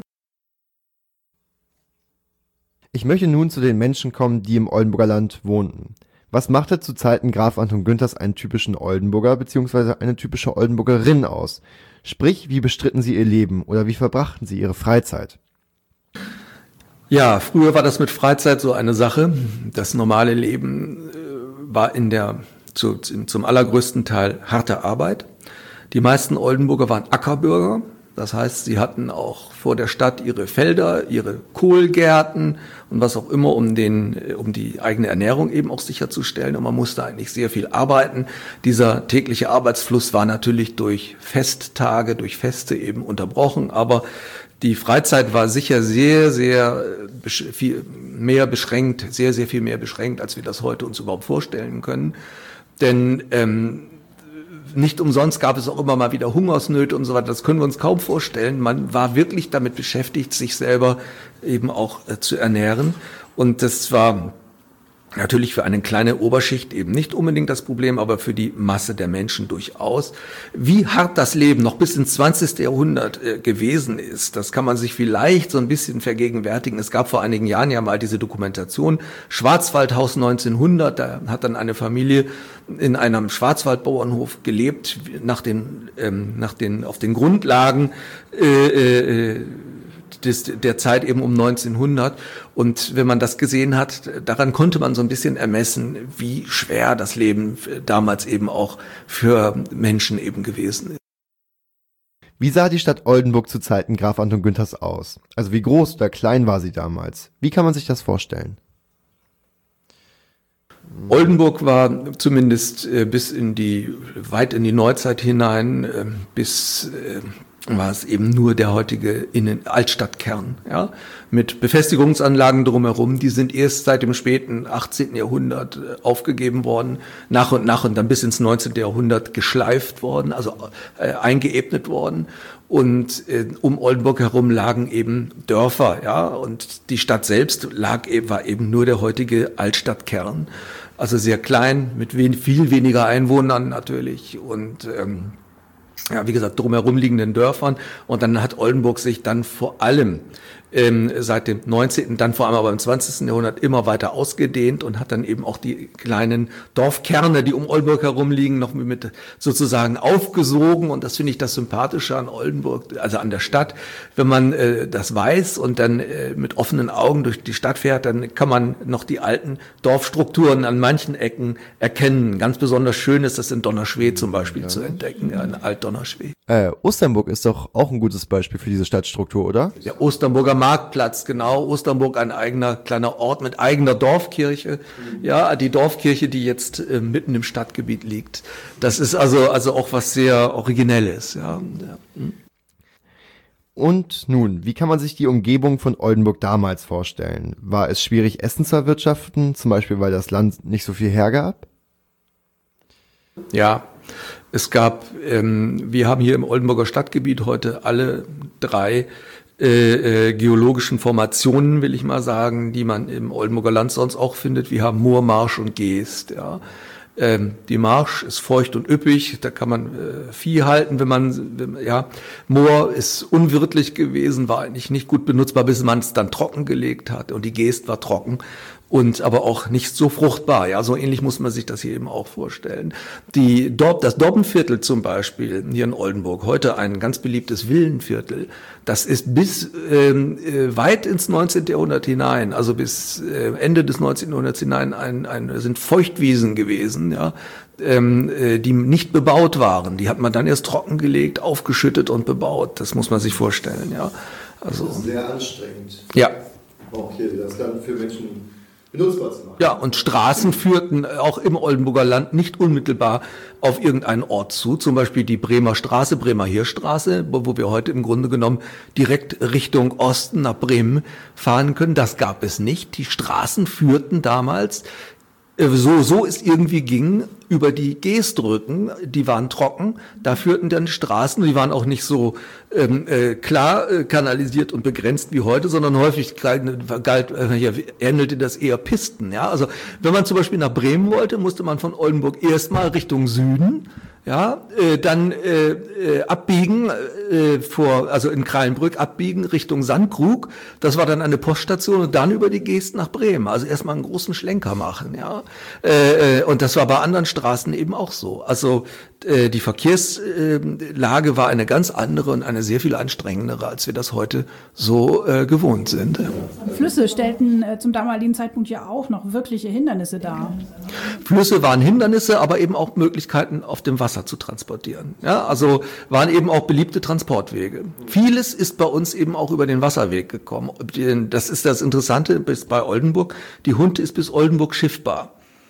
Speaker 2: Ich möchte nun zu den Menschen kommen, die im Oldenburger Land wohnten. Was machte zu Zeiten Graf Anton Günthers einen typischen Oldenburger bzw. eine typische Oldenburgerin aus? Sprich, wie bestritten sie ihr Leben oder wie verbrachten sie ihre Freizeit?
Speaker 3: Ja, früher war das mit Freizeit so eine Sache. Das normale Leben äh, war in der zu, zum allergrößten Teil harte Arbeit. Die meisten Oldenburger waren Ackerbürger. Das heißt, sie hatten auch vor der Stadt ihre Felder, ihre Kohlgärten und was auch immer, um den, um die eigene Ernährung eben auch sicherzustellen. Und man musste eigentlich sehr viel arbeiten. Dieser tägliche Arbeitsfluss war natürlich durch Festtage, durch Feste eben unterbrochen, aber die Freizeit war sicher sehr, sehr viel mehr beschränkt, sehr, sehr viel mehr beschränkt, als wir das heute uns überhaupt vorstellen können. Denn ähm, nicht umsonst gab es auch immer mal wieder Hungersnöte und so weiter. Das können wir uns kaum vorstellen. Man war wirklich damit beschäftigt, sich selber eben auch äh, zu ernähren. Und das war natürlich für eine kleine Oberschicht eben nicht unbedingt das Problem, aber für die Masse der Menschen durchaus. Wie hart das Leben noch bis ins zwanzigste Jahrhundert äh, gewesen ist, das kann man sich vielleicht so ein bisschen vergegenwärtigen. Es gab vor einigen Jahren ja mal diese Dokumentation Schwarzwaldhaus neunzehnhundert. Da hat dann eine Familie in einem Schwarzwaldbauernhof gelebt, nach den, ähm, nach den, auf den Grundlagen äh, äh, Des, der Zeit eben um neunzehnhundert. Und wenn man das gesehen hat, daran konnte man so ein bisschen ermessen, wie schwer das Leben damals eben auch für Menschen eben gewesen ist.
Speaker 2: Wie sah die Stadt Oldenburg zu Zeiten Graf Anton Günthers aus? Also wie groß oder klein war sie damals? Wie kann man sich das vorstellen?
Speaker 3: Oldenburg war zumindest äh, bis in die, weit in die Neuzeit hinein, äh, bis äh, war es eben nur der heutige Innen Altstadtkern, ja, mit Befestigungsanlagen drumherum. Die sind erst seit dem späten achtzehnten Jahrhundert aufgegeben worden, nach und nach und dann bis ins neunzehnten Jahrhundert geschleift worden, also äh, eingeebnet worden. Und äh, um Oldenburg herum lagen eben Dörfer, ja, und die Stadt selbst lag eben, war eben nur der heutige Altstadtkern, also sehr klein, mit wen, viel weniger Einwohnern natürlich und ähm, ja, wie gesagt, drumherum liegenden Dörfern. Und dann hat Oldenburg sich dann vor allem ähm, seit dem neunzehnten, dann vor allem aber im zwanzigsten Jahrhundert immer weiter ausgedehnt und hat dann eben auch die kleinen Dorfkerne, die um Oldenburg herum liegen, noch mit sozusagen aufgesogen. Und das finde ich das Sympathische an Oldenburg, also an der Stadt. Wenn man äh, das weiß und dann äh, mit offenen Augen durch die Stadt fährt, dann kann man noch die alten Dorfstrukturen an manchen Ecken erkennen. Ganz besonders schön ist das in Donnerschwed zum Beispiel ja. zu entdecken, ja, in Alt-Donnerschwed.
Speaker 2: Äh, Osternburg ist doch auch ein gutes Beispiel für diese Stadtstruktur, oder?
Speaker 3: Der Osternburger Marktplatz, genau. Osternburg, ein eigener kleiner Ort mit eigener Dorfkirche. Ja, die Dorfkirche, die jetzt äh, mitten im Stadtgebiet liegt. Das ist also, also auch was sehr Originelles, ja. ja. Hm.
Speaker 2: Und nun, wie kann man sich die Umgebung von Oldenburg damals vorstellen? War es schwierig, Essen zu erwirtschaften, zum Beispiel, weil das Land nicht so viel hergab?
Speaker 3: Ja, es gab, ähm, wir haben hier im Oldenburger Stadtgebiet heute alle drei äh, äh, geologischen Formationen, will ich mal sagen, die man im Oldenburger Land sonst auch findet. Wir haben Moor, Marsch und Geest, ja. Ähm, die Marsch ist feucht und üppig, da kann man äh, Vieh halten, wenn man, wenn, ja. Moor ist unwirtlich gewesen, war eigentlich nicht gut benutzbar, bis man es dann trockengelegt hat, und die Geest war trocken und aber auch nicht so fruchtbar. Ja, so ähnlich muss man sich das hier eben auch vorstellen. Die Dorp, das Dobbenviertel zum Beispiel hier in Oldenburg, heute ein ganz beliebtes Villenviertel, das ist bis ähm, äh, weit ins neunzehnten Jahrhundert hinein, also bis äh, Ende des neunzehnten Jahrhunderts hinein, ein, ein, sind Feuchtwiesen gewesen, ja, ähm, äh, die nicht bebaut waren. Die hat man dann erst trockengelegt, aufgeschüttet und bebaut. Das muss man sich vorstellen, ja. Also
Speaker 2: das ist sehr anstrengend.
Speaker 3: Ja.
Speaker 2: Okay, das dann für Menschen benutzbar zu machen.
Speaker 3: Ja, und Straßen führten auch im Oldenburger Land nicht unmittelbar auf irgendeinen Ort zu, zum Beispiel die Bremer Straße, Bremer Heerstraße, wo, wo wir heute im Grunde genommen direkt Richtung Osten nach Bremen fahren können. Das gab es nicht. Die Straßen führten damals so, so es irgendwie ging, über die Geestrücken, die waren trocken, da führten dann Straßen, die waren auch nicht so ähm, äh, klar äh, kanalisiert und begrenzt wie heute, sondern häufig galt, galt äh, ja, ähnelte das eher Pisten. Ja, also wenn man zum Beispiel nach Bremen wollte, musste man von Oldenburg erstmal Richtung Süden, ja, äh, dann äh, äh, abbiegen äh, vor, also in Kralenbrück abbiegen Richtung Sandkrug. Das war dann eine Poststation und dann über die Geest nach Bremen. Also erstmal einen großen Schlenker machen, ja. Äh, äh, und das war bei anderen Straßen eben auch so. Also äh, die Verkehrslage äh, war eine ganz andere und eine sehr viel anstrengendere, als wir das heute so äh, gewohnt sind.
Speaker 1: Flüsse stellten äh, zum damaligen Zeitpunkt ja auch noch wirkliche Hindernisse dar.
Speaker 3: Flüsse waren Hindernisse, aber eben auch Möglichkeiten auf dem Wasser zu transportieren. Ja, also waren eben auch beliebte Transportwege. Vieles ist bei uns eben auch über den Wasserweg gekommen. Das ist das Interessante bis bei Oldenburg. Die Hunte ist bis Oldenburg schiffbar.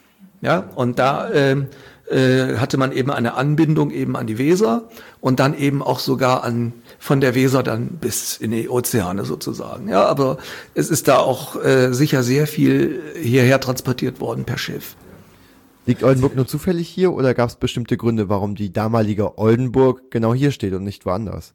Speaker 3: Ja, und da äh, äh, hatte man eben eine Anbindung eben an die Weser und dann eben auch sogar an von der Weser dann bis in die Ozeane sozusagen. Ja, aber es ist da auch äh, sicher sehr viel hierher transportiert worden per Schiff.
Speaker 2: Liegt Oldenburg nur zufällig hier oder gab es bestimmte Gründe, warum die damalige Oldenburg genau hier steht und nicht woanders?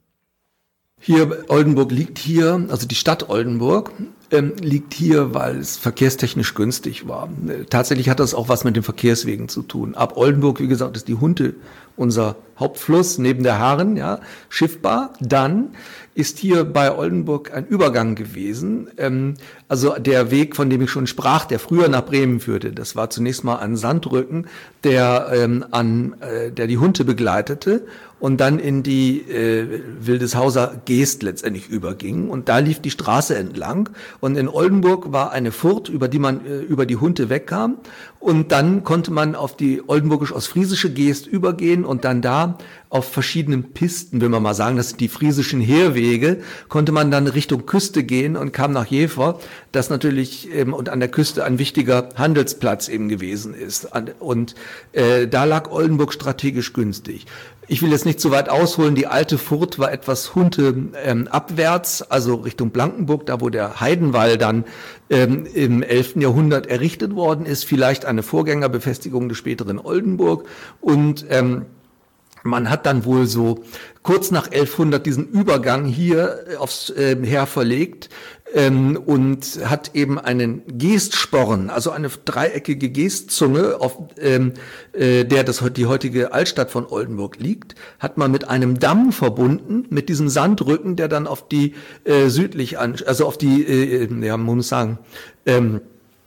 Speaker 3: Hier, Oldenburg liegt hier, also die Stadt Oldenburg ähm, liegt hier, weil es verkehrstechnisch günstig war. Tatsächlich hat das auch was mit den Verkehrswegen zu tun. Ab Oldenburg, wie gesagt, ist die Hunte unser Hauptfluss neben der Haaren, ja, schiffbar. Dann ist hier bei Oldenburg ein Übergang gewesen. Ähm, also der Weg, von dem ich schon sprach, der früher nach Bremen führte, das war zunächst mal ein Sandrücken, der ähm, an, äh, der die Hunte begleitete und dann in die äh, Wildeshauser Geest letztendlich überging. Und da lief die Straße entlang. Und in Oldenburg war eine Furt, über die man äh, über die Hunte wegkam. Und dann konnte man auf die oldenburgisch-ostfriesische Geest übergehen und dann da auf verschiedenen Pisten, will man mal sagen, das sind die friesischen Heerwege, konnte man dann Richtung Küste gehen und kam nach Jever, das natürlich ähm, und an der Küste ein wichtiger Handelsplatz eben gewesen ist. Und äh, da lag Oldenburg strategisch günstig. Ich will jetzt nicht zu weit ausholen, die alte Furt war etwas Hunte ähm, abwärts, also Richtung Blankenburg, da wo der Heidenwall dann ähm, im elften Jahrhundert errichtet worden ist, vielleicht eine Vorgängerbefestigung des späteren Oldenburg und ähm, man hat dann wohl so kurz nach elfhundert diesen Übergang hier aufs äh, Heer verlegt ähm, und hat eben einen Geestsporn, also eine dreieckige Geestzunge, auf ähm, äh, der das die heutige Altstadt von Oldenburg liegt, hat man mit einem Damm verbunden, mit diesem Sandrücken, der dann auf die äh, südlich, an, also auf die, äh, ja, man muss sagen, ähm,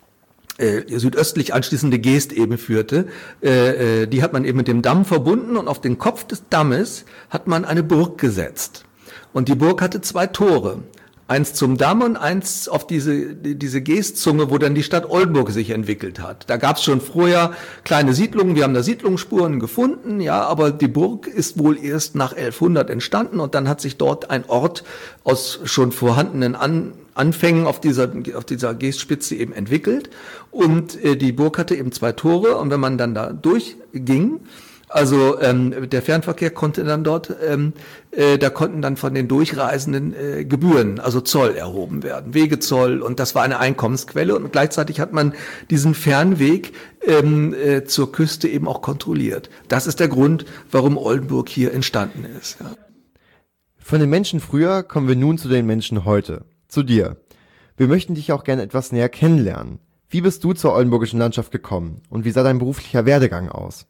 Speaker 3: Äh, südöstlich anschließende Geest eben führte, äh, äh, die hat man eben mit dem Damm verbunden und auf den Kopf des Dammes hat man eine Burg gesetzt. Und die Burg hatte zwei Tore. Eins zum Damm und eins auf diese diese Geestzunge, wo dann die Stadt Oldenburg sich entwickelt hat. Da gab es schon vorher kleine Siedlungen, wir haben da Siedlungsspuren gefunden, ja, aber die Burg ist wohl erst nach elfhundert entstanden und dann hat sich dort ein Ort aus schon vorhandenen An Anfängen auf dieser auf dieser Geestspitze eben entwickelt und äh, die Burg hatte eben zwei Tore und wenn man dann da durchging, also ähm, der Fernverkehr konnte dann dort, ähm, äh, da konnten dann von den Durchreisenden äh, Gebühren, also Zoll erhoben werden, Wegezoll und das war eine Einkommensquelle und gleichzeitig hat man diesen Fernweg ähm, äh, zur Küste eben auch kontrolliert. Das ist der Grund, warum Oldenburg hier entstanden ist. Ja.
Speaker 2: Von den Menschen früher kommen wir nun zu den Menschen heute, zu dir. Wir möchten dich auch gerne etwas näher kennenlernen. Wie bist du zur oldenburgischen Landschaft gekommen und wie sah dein beruflicher Werdegang aus?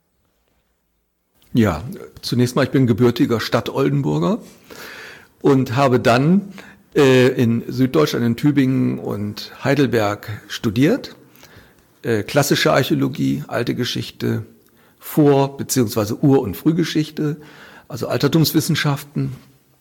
Speaker 3: Ja, zunächst mal, ich bin gebürtiger Stadt-Oldenburger und habe dann äh, in Süddeutschland, in Tübingen und Heidelberg studiert. Äh, klassische Archäologie, alte Geschichte, Vor- bzw. Ur- und Frühgeschichte, also Altertumswissenschaften.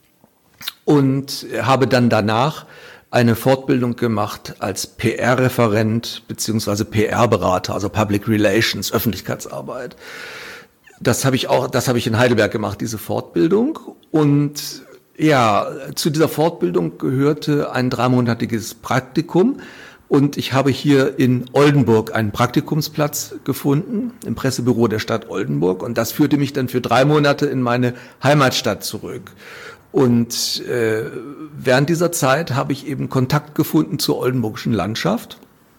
Speaker 3: Und habe dann danach eine Fortbildung gemacht als P R-Referent bzw. P R-Berater, also Public Relations, Öffentlichkeitsarbeit. Das habe ich auch, das habe ich in Heidelberg gemacht, diese Fortbildung. Und ja, zu dieser Fortbildung gehörte ein dreimonatiges Praktikum. Und ich habe hier in Oldenburg einen Praktikumsplatz gefunden, im Pressebüro der Stadt Oldenburg. Und das führte mich dann für drei Monate in meine Heimatstadt zurück. Und äh, während dieser Zeit habe ich eben Kontakt gefunden zur oldenburgischen Landschaft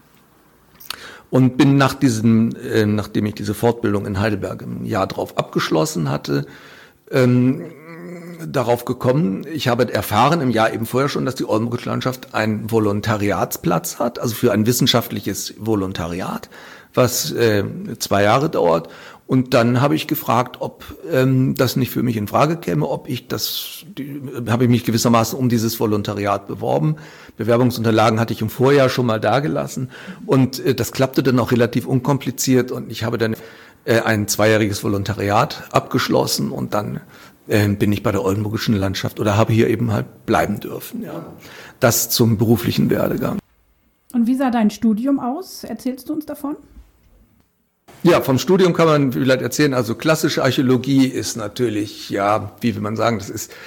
Speaker 3: und bin nach diesem, äh, nachdem ich diese Fortbildung in Heidelberg im Jahr drauf abgeschlossen hatte, ähm, darauf gekommen, ich habe erfahren im Jahr eben vorher schon, dass die oldenburgische Landschaft einen Volontariatsplatz hat, also für ein wissenschaftliches Volontariat, was äh, zwei Jahre dauert. Und dann habe ich gefragt, ob ähm, das nicht für mich in Frage käme, ob ich das, die, habe ich mich gewissermaßen um dieses Volontariat beworben. Bewerbungsunterlagen hatte ich im Vorjahr schon mal dagelassen und äh, das klappte dann auch relativ unkompliziert und ich habe dann äh, ein zweijähriges Volontariat abgeschlossen und dann äh, bin ich bei der oldenburgischen Landschaft oder habe hier eben halt bleiben dürfen. Ja, das zum beruflichen Werdegang.
Speaker 1: Und wie sah dein Studium aus? Erzählst du uns davon?
Speaker 3: Ja, vom Studium kann man vielleicht erzählen, also klassische Archäologie ist natürlich, ja, wie will man sagen, das ist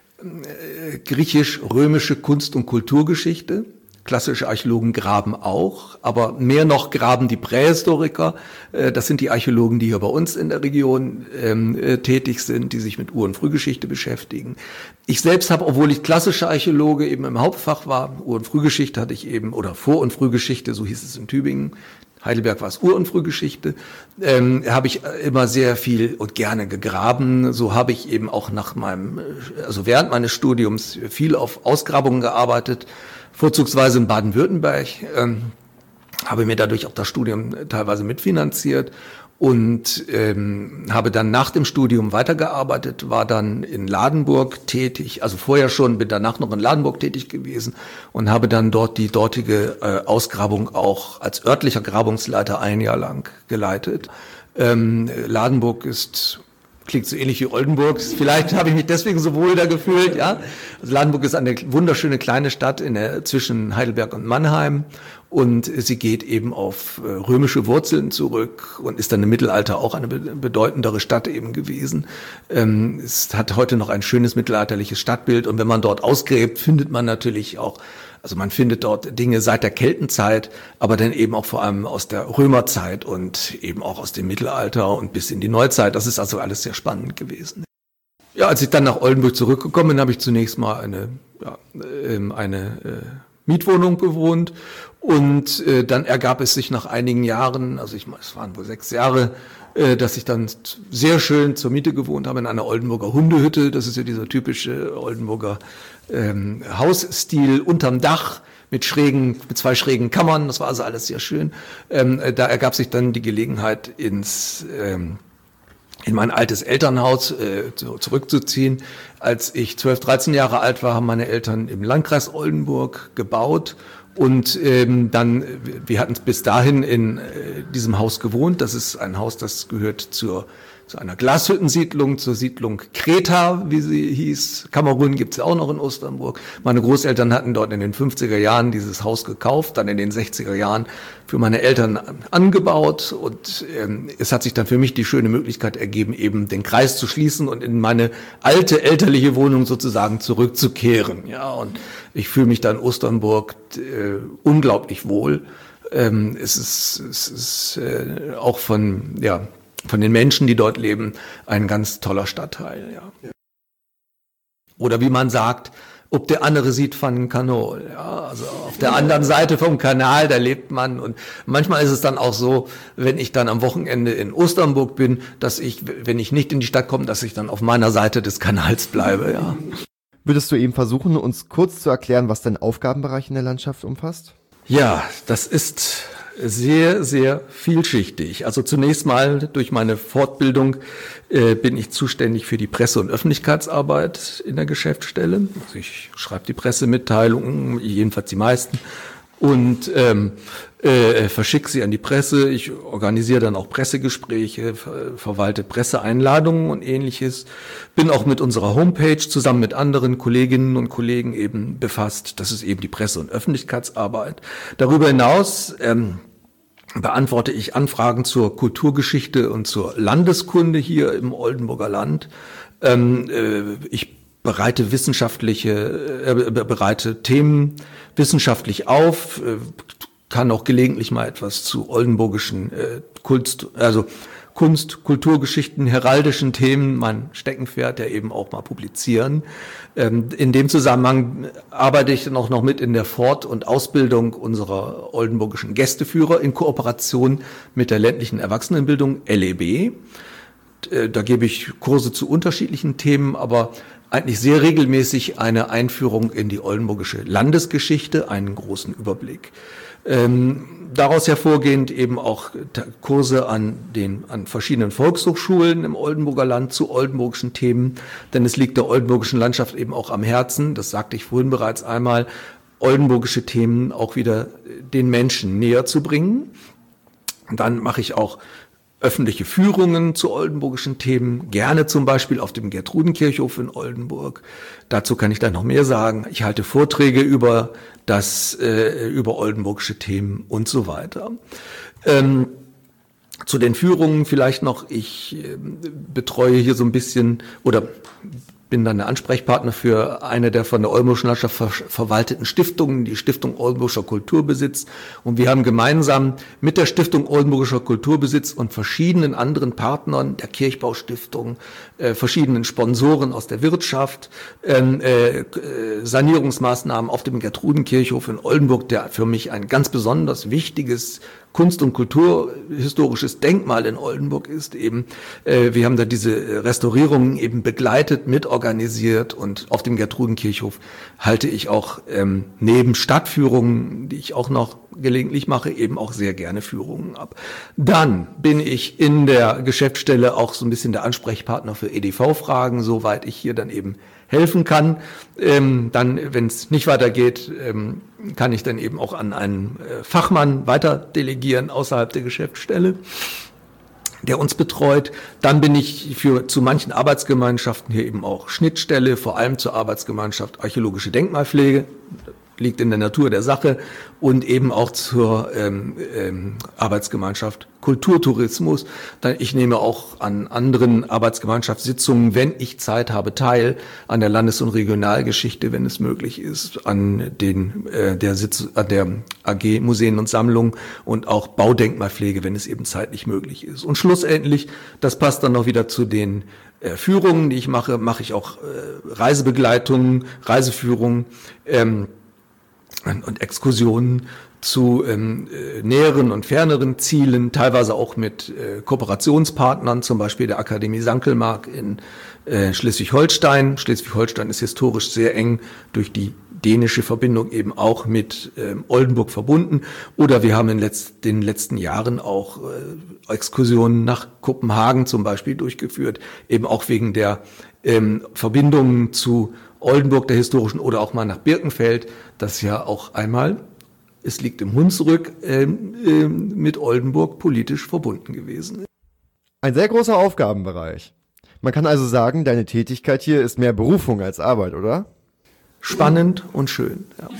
Speaker 3: äh, griechisch-römische Kunst- und Kulturgeschichte. Klassische Archäologen graben auch, aber mehr noch graben die Prähistoriker. Äh, das sind die Archäologen, die hier bei uns in der Region ähm, äh, tätig sind, die sich mit Ur- und Frühgeschichte beschäftigen. Ich selbst habe, obwohl ich klassischer Archäologe eben im Hauptfach war, Ur- und Frühgeschichte hatte ich eben, oder Vor- und Frühgeschichte, so hieß es in Tübingen, Heidelberg war es Ur- und Frühgeschichte, ähm, habe ich immer sehr viel und gerne gegraben. So habe ich eben auch nach meinem, also während meines Studiums viel auf Ausgrabungen gearbeitet, vorzugsweise in Baden-Württemberg, ähm, habe mir dadurch auch das Studium teilweise mitfinanziert und ähm, habe dann nach dem Studium weitergearbeitet, war dann in Ladenburg tätig, also vorher schon, bin danach noch in Ladenburg tätig gewesen und habe dann dort die dortige äh, Ausgrabung auch als örtlicher Grabungsleiter ein Jahr lang geleitet. Ähm, Ladenburg ist, klingt so ähnlich wie Oldenburg, vielleicht habe ich mich deswegen so wohl da gefühlt, ja. Also Ladenburg ist eine wunderschöne kleine Stadt in der, zwischen Heidelberg und Mannheim. Und sie geht eben auf römische Wurzeln zurück und ist dann im Mittelalter auch eine bedeutendere Stadt eben gewesen. Es hat heute noch ein schönes mittelalterliches Stadtbild und wenn man dort ausgräbt, findet man natürlich auch, also man findet dort Dinge seit der Keltenzeit, aber dann eben auch vor allem aus der Römerzeit und eben auch aus dem Mittelalter und bis in die Neuzeit. Das ist also alles sehr spannend gewesen. Ja, als ich dann nach Oldenburg zurückgekommen bin, habe ich zunächst mal eine, ja, eine äh, Mietwohnung bewohnt und äh, dann ergab es sich nach einigen Jahren, also ich meine, es waren wohl sechs Jahre, äh, dass ich dann sehr schön zur Miete gewohnt habe in einer Oldenburger Hundehütte. Das ist ja dieser typische Oldenburger ähm, Hausstil unterm Dach mit schrägen, mit zwei schrägen Kammern. Das war also alles sehr schön. Ähm, da ergab sich dann die Gelegenheit, ins ähm, in mein altes Elternhaus äh, zurückzuziehen. Als ich zwölf, dreizehn Jahre alt war, haben meine Eltern im Landkreis Oldenburg gebaut und ähm, dann, wir hatten bis dahin in äh, diesem Haus gewohnt. Das ist ein Haus, das gehört zur zu einer Glashüttensiedlung, zur Siedlung Kreta, wie sie hieß. Kamerun gibt's ja auch noch in Osternburg. Meine Großeltern hatten dort in den fünfziger Jahren dieses Haus gekauft, dann in den sechziger Jahren für meine Eltern angebaut und ähm, es hat sich dann für mich die schöne Möglichkeit ergeben, eben den Kreis zu schließen und in meine alte elterliche Wohnung sozusagen zurückzukehren. Ja, und ich fühle mich da in Osternburg äh, unglaublich wohl. Ähm, es ist, es ist äh, auch von, ja, von den Menschen, die dort leben, ein ganz toller Stadtteil, ja. Oder wie man sagt, ob der andere sieht van Kanol, ja, also auf der anderen Seite vom Kanal, da lebt man und manchmal ist es dann auch so, wenn ich dann am Wochenende in Osternburg bin, dass ich, wenn ich nicht in die Stadt komme, dass ich dann auf meiner Seite des Kanals bleibe, ja.
Speaker 2: Würdest du eben versuchen, uns kurz zu erklären, was dein Aufgabenbereich in der Landschaft umfasst?
Speaker 3: Ja, das ist sehr, sehr vielschichtig. Also zunächst mal durch meine Fortbildung äh, bin ich zuständig für die Presse- und Öffentlichkeitsarbeit in der Geschäftsstelle. Also ich schreibe die Pressemitteilungen, jedenfalls die meisten, und ähm, äh, verschicke sie an die Presse. Ich organisiere dann auch Pressegespräche, ver verwalte Presseeinladungen und Ähnliches. Bin auch mit unserer Homepage zusammen mit anderen Kolleginnen und Kollegen eben befasst. Das ist eben die Presse- und Öffentlichkeitsarbeit. Darüber hinaus ähm, beantworte ich Anfragen zur Kulturgeschichte und zur Landeskunde hier im Oldenburger Land. Ähm, äh, ich bereite wissenschaftliche, äh, bereite Themen wissenschaftlich auf, äh, kann auch gelegentlich mal etwas zu oldenburgischen äh, Kunst, also Kunst, Kulturgeschichten, heraldischen Themen, mein Steckenpferd, ja eben auch mal publizieren. Ähm, in dem Zusammenhang arbeite ich dann auch noch mit in der Fort- und Ausbildung unserer oldenburgischen Gästeführer in Kooperation mit der ländlichen Erwachsenenbildung L E B. Äh, da gebe ich Kurse zu unterschiedlichen Themen, aber eigentlich sehr regelmäßig eine Einführung in die oldenburgische Landesgeschichte, einen großen Überblick. Ähm, daraus hervorgehend eben auch Kurse an den an verschiedenen Volkshochschulen im Oldenburger Land zu oldenburgischen Themen, denn es liegt der oldenburgischen Landschaft eben auch am Herzen, das sagte ich vorhin bereits einmal, oldenburgische Themen auch wieder den Menschen näher zu bringen. Dann mache ich auch öffentliche Führungen zu oldenburgischen Themen, gerne zum Beispiel auf dem Gertrudenkirchhof in Oldenburg. Dazu kann ich dann noch mehr sagen. Ich halte Vorträge über das, äh, über oldenburgische Themen und so weiter. Ähm, zu den Führungen vielleicht noch, ich äh, betreue hier so ein bisschen oder bin dann der Ansprechpartner für eine der von der Oldenburgischen Landschaft ver verwalteten Stiftungen, die Stiftung Oldenburgischer Kulturbesitz. Und wir haben gemeinsam mit der Stiftung Oldenburgischer Kulturbesitz und verschiedenen anderen Partnern, der Kirchbaustiftung, äh, verschiedenen Sponsoren aus der Wirtschaft, ähm, äh, Sanierungsmaßnahmen auf dem Gertrudenkirchhof in Oldenburg, der für mich ein ganz besonders wichtiges Kunst- und kulturhistorisches Denkmal in Oldenburg ist eben. Äh, wir haben da diese Restaurierungen eben begleitet, mitorganisiert und auf dem Gertrudenkirchhof halte ich auch ähm, neben Stadtführungen, die ich auch noch gelegentlich mache, eben auch sehr gerne Führungen ab. Dann bin ich in der Geschäftsstelle auch so ein bisschen der Ansprechpartner für E D V-Fragen, soweit ich hier dann eben helfen kann. Ähm, dann, wenn es nicht weitergeht, ähm, kann ich dann eben auch an einen äh, Fachmann weiter delegieren außerhalb der Geschäftsstelle, der uns betreut. Dann bin ich für zu manchen Arbeitsgemeinschaften hier eben auch Schnittstelle, vor allem zur Arbeitsgemeinschaft Archäologische Denkmalpflege, liegt in der Natur der Sache, und eben auch zur ähm, ähm, Arbeitsgemeinschaft Kulturtourismus. Ich nehme auch an anderen Arbeitsgemeinschaftssitzungen, wenn ich Zeit habe, teil, an der Landes- und Regionalgeschichte, wenn es möglich ist, an den äh, der Sitz, an der A G Museen und Sammlungen und auch Baudenkmalpflege, wenn es eben zeitlich möglich ist. Und schlussendlich, das passt dann noch wieder zu den äh, Führungen, die ich mache, mache ich auch äh, Reisebegleitungen, Reiseführungen, ähm, und Exkursionen zu ähm, äh, näheren und ferneren Zielen, teilweise auch mit äh, Kooperationspartnern, zum Beispiel der Akademie Sankelmark in äh, Schleswig-Holstein. Schleswig-Holstein ist historisch sehr eng durch die dänische Verbindung eben auch mit ähm, Oldenburg verbunden. Oder wir haben in letzt, den letzten Jahren auch äh, Exkursionen nach Kopenhagen zum Beispiel durchgeführt, eben auch wegen der ähm, Verbindungen zu Oldenburg, der historischen, oder auch mal nach Birkenfeld, das ja auch einmal, es liegt im Hunsrück, ähm, ähm, mit Oldenburg politisch verbunden gewesen ist.
Speaker 2: Ein sehr großer Aufgabenbereich. Man kann also sagen, deine Tätigkeit hier ist mehr Berufung als Arbeit, oder?
Speaker 3: Spannend und schön, ja.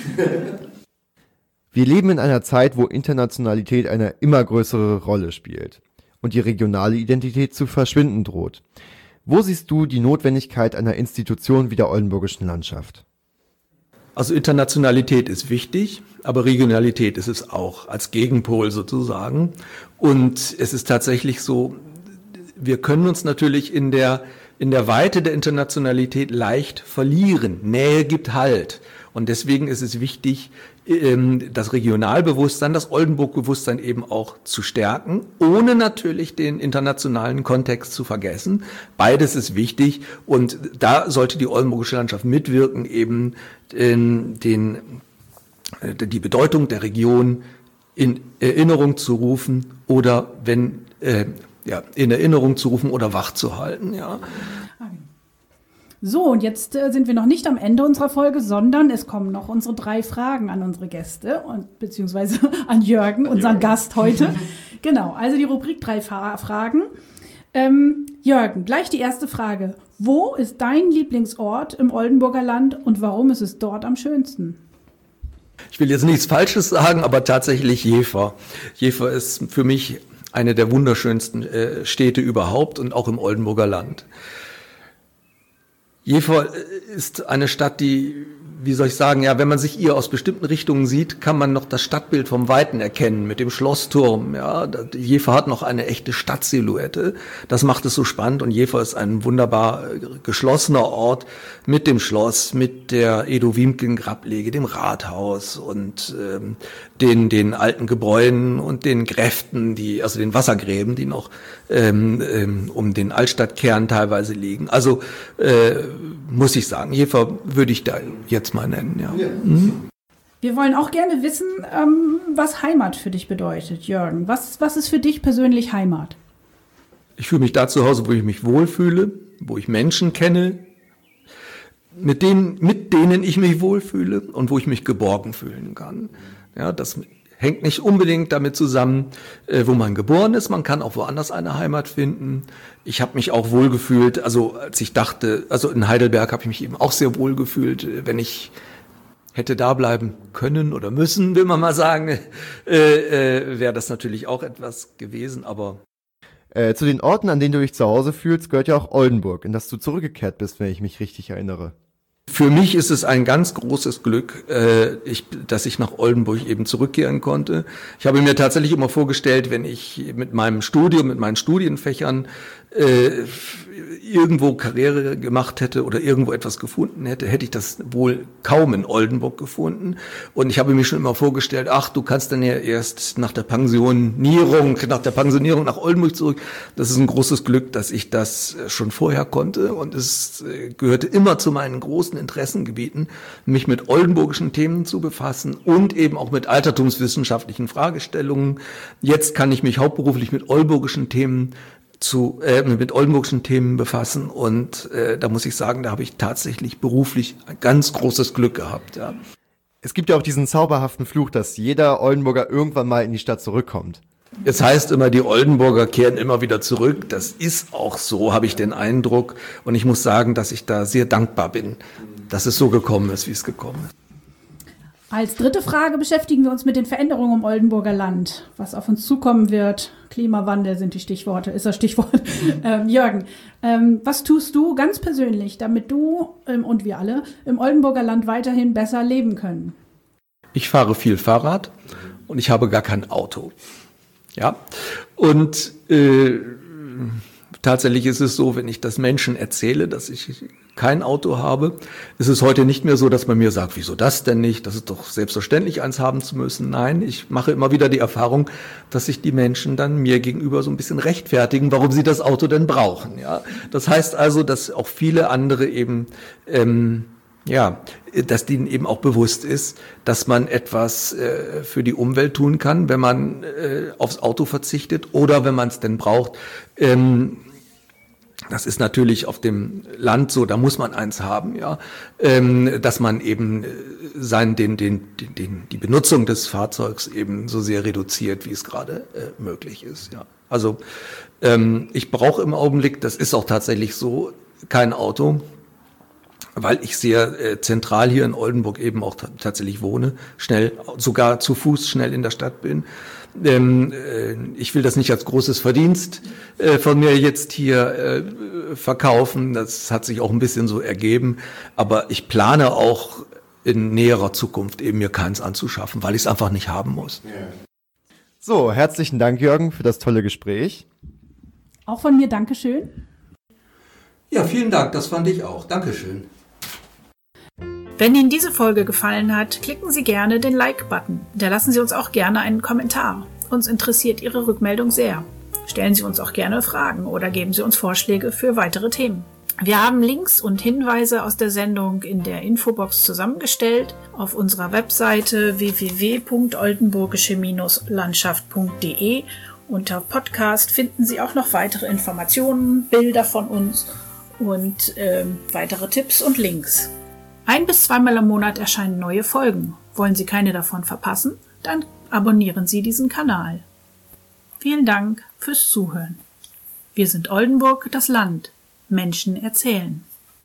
Speaker 2: Wir leben in einer Zeit, wo Internationalität eine immer größere Rolle spielt und die regionale Identität zu verschwinden droht. Wo siehst du die Notwendigkeit einer Institution wie der Oldenburgischen Landschaft?
Speaker 3: Also Internationalität ist wichtig, aber Regionalität ist es auch, als Gegenpol sozusagen. Und es ist tatsächlich so, wir können uns natürlich in der in der Weite der Internationalität leicht verlieren. Nähe gibt Halt. Und deswegen ist es wichtig, das Regionalbewusstsein, das Oldenburg-Bewusstsein eben auch zu stärken, ohne natürlich den internationalen Kontext zu vergessen. Beides ist wichtig und da sollte die oldenburgische Landschaft mitwirken, eben den, den, die Bedeutung der Region in Erinnerung zu rufen oder wenn äh, ja, in Erinnerung zu rufen oder wach zu halten, ja.
Speaker 1: So, und jetzt äh, sind wir noch nicht am Ende unserer Folge, sondern es kommen noch unsere drei Fragen an unsere Gäste und beziehungsweise an Jürgen, unseren Jürgen. Gast heute. Genau, also die Rubrik drei Fa- Fragen. Ähm, Jürgen, gleich die erste Frage. Wo ist dein Lieblingsort im Oldenburger Land und warum ist es dort am schönsten?
Speaker 3: Ich will jetzt nichts Falsches sagen, aber tatsächlich Jever. Jever ist für mich eine der wunderschönsten äh, Städte überhaupt und auch im Oldenburger Land. Jever ist eine Stadt, die, wie soll ich sagen, ja, wenn man sich ihr aus bestimmten Richtungen sieht, kann man noch das Stadtbild vom Weiten erkennen mit dem Schlossturm. Ja, Jever hat noch eine echte Stadtsilhouette. Das macht es so spannend und Jever ist ein wunderbar geschlossener Ort mit dem Schloss, mit der Edo-Wiemken-Grablege, dem Rathaus und ähm, den den alten Gebäuden und den Gräften, die also den Wassergräben, die noch ähm, ähm, um den Altstadtkern teilweise liegen. Also äh, muss ich sagen, Jever würde ich da jetzt mal nennen. Ja. Ja. Mhm.
Speaker 1: Wir wollen auch gerne wissen, ähm, was Heimat für dich bedeutet, Jürgen. Was, was ist für dich persönlich Heimat?
Speaker 3: Ich fühle mich da zu Hause, wo ich mich wohlfühle, wo ich Menschen kenne, mit denen, mit denen ich mich wohlfühle und wo ich mich geborgen fühlen kann. Ja, das hängt nicht unbedingt damit zusammen, äh, wo man geboren ist. Man kann auch woanders eine Heimat finden. Ich habe mich auch wohlgefühlt, also als ich dachte, also in Heidelberg habe ich mich eben auch sehr wohlgefühlt, wenn ich hätte da bleiben können oder müssen, will man mal sagen, äh, äh, wäre das natürlich auch etwas gewesen, aber...
Speaker 2: Äh, zu den Orten, an denen du dich zu Hause fühlst, gehört ja auch Oldenburg, in das du zurückgekehrt bist, wenn ich mich richtig erinnere.
Speaker 3: Für mich ist es ein ganz großes Glück, äh, ich, dass ich nach Oldenburg eben zurückkehren konnte. Ich habe mir tatsächlich immer vorgestellt, wenn ich mit meinem Studium, mit meinen Studienfächern äh, irgendwo Karriere gemacht hätte oder irgendwo etwas gefunden hätte, hätte ich das wohl kaum in Oldenburg gefunden. Und ich habe mir schon immer vorgestellt, ach, du kannst dann ja erst nach der Pensionierung, nach der Pensionierung nach Oldenburg zurück. Das ist ein großes Glück, dass ich das schon vorher konnte. Und es gehörte immer zu meinen großen Interessengebieten, mich mit oldenburgischen Themen zu befassen und eben auch mit altertumswissenschaftlichen Fragestellungen. Jetzt kann ich mich hauptberuflich mit oldenburgischen Themen zu äh, mit oldenburgischen Themen befassen und äh, da muss ich sagen, da habe ich tatsächlich beruflich ein ganz großes Glück gehabt. Ja.
Speaker 2: Es gibt ja auch diesen zauberhaften Fluch, dass jeder Oldenburger irgendwann mal in die Stadt zurückkommt.
Speaker 3: Es heißt immer, die Oldenburger kehren immer wieder zurück. Das ist auch so, habe ich den Eindruck. Und ich muss sagen, dass ich da sehr dankbar bin, dass es so gekommen ist, wie es gekommen ist.
Speaker 1: Als dritte Frage beschäftigen wir uns mit den Veränderungen im Oldenburger Land. Was auf uns zukommen wird, Klimawandel sind die Stichworte, ist das Stichwort. ähm, Jürgen, ähm, was tust du ganz persönlich, damit du ähm, und wir alle im Oldenburger Land weiterhin besser leben können?
Speaker 3: Ich fahre viel Fahrrad und ich habe gar kein Auto. Ja, und äh, tatsächlich ist es so, wenn ich das Menschen erzähle, dass ich kein Auto habe, ist es heute nicht mehr so, dass man mir sagt, wieso das denn nicht? Das ist doch selbstverständlich, eins haben zu müssen. Nein, ich mache immer wieder die Erfahrung, dass sich die Menschen dann mir gegenüber so ein bisschen rechtfertigen, warum sie das Auto denn brauchen. Ja, das heißt also, dass auch viele andere eben ähm, ja, dass denen eben auch bewusst ist, dass man etwas äh, für die Umwelt tun kann, wenn man äh, aufs Auto verzichtet oder wenn man es denn braucht. Ähm, das ist natürlich auf dem Land so, da muss man eins haben, ja, ähm, dass man eben sein, den, den, den, den, die Benutzung des Fahrzeugs eben so sehr reduziert, wie es gerade äh, möglich ist. Ja, also ähm, ich brauche im Augenblick, das ist auch tatsächlich so, kein Auto, weil ich sehr äh, zentral hier in Oldenburg eben auch t- tatsächlich wohne, schnell, sogar zu Fuß schnell in der Stadt bin. Ähm, äh, ich will das nicht als großes Verdienst äh, von mir jetzt hier äh, verkaufen, das hat sich auch ein bisschen so ergeben, aber ich plane auch in näherer Zukunft eben mir keins anzuschaffen, weil ich es einfach nicht haben muss.
Speaker 2: So, herzlichen Dank, Jürgen, für das tolle Gespräch.
Speaker 1: Auch von mir Dankeschön.
Speaker 3: Ja, vielen Dank, das fand ich auch. Dankeschön.
Speaker 4: Wenn Ihnen diese Folge gefallen hat, klicken Sie gerne den Like-Button. Hinterlassen Sie uns auch gerne einen Kommentar. Uns interessiert Ihre Rückmeldung sehr. Stellen Sie uns auch gerne Fragen oder geben Sie uns Vorschläge für weitere Themen. Wir haben Links und Hinweise aus der Sendung in der Infobox zusammengestellt. Auf unserer Webseite w w w punkt oldenburgische Landschaft punkt d e unter Podcast finden Sie auch noch weitere Informationen, Bilder von uns und äh, weitere Tipps und Links. Ein- bis zweimal im Monat erscheinen neue Folgen. Wollen Sie keine davon verpassen? Dann abonnieren Sie diesen Kanal. Vielen Dank fürs Zuhören. Wir sind Oldenburg, das Land. Menschen erzählen.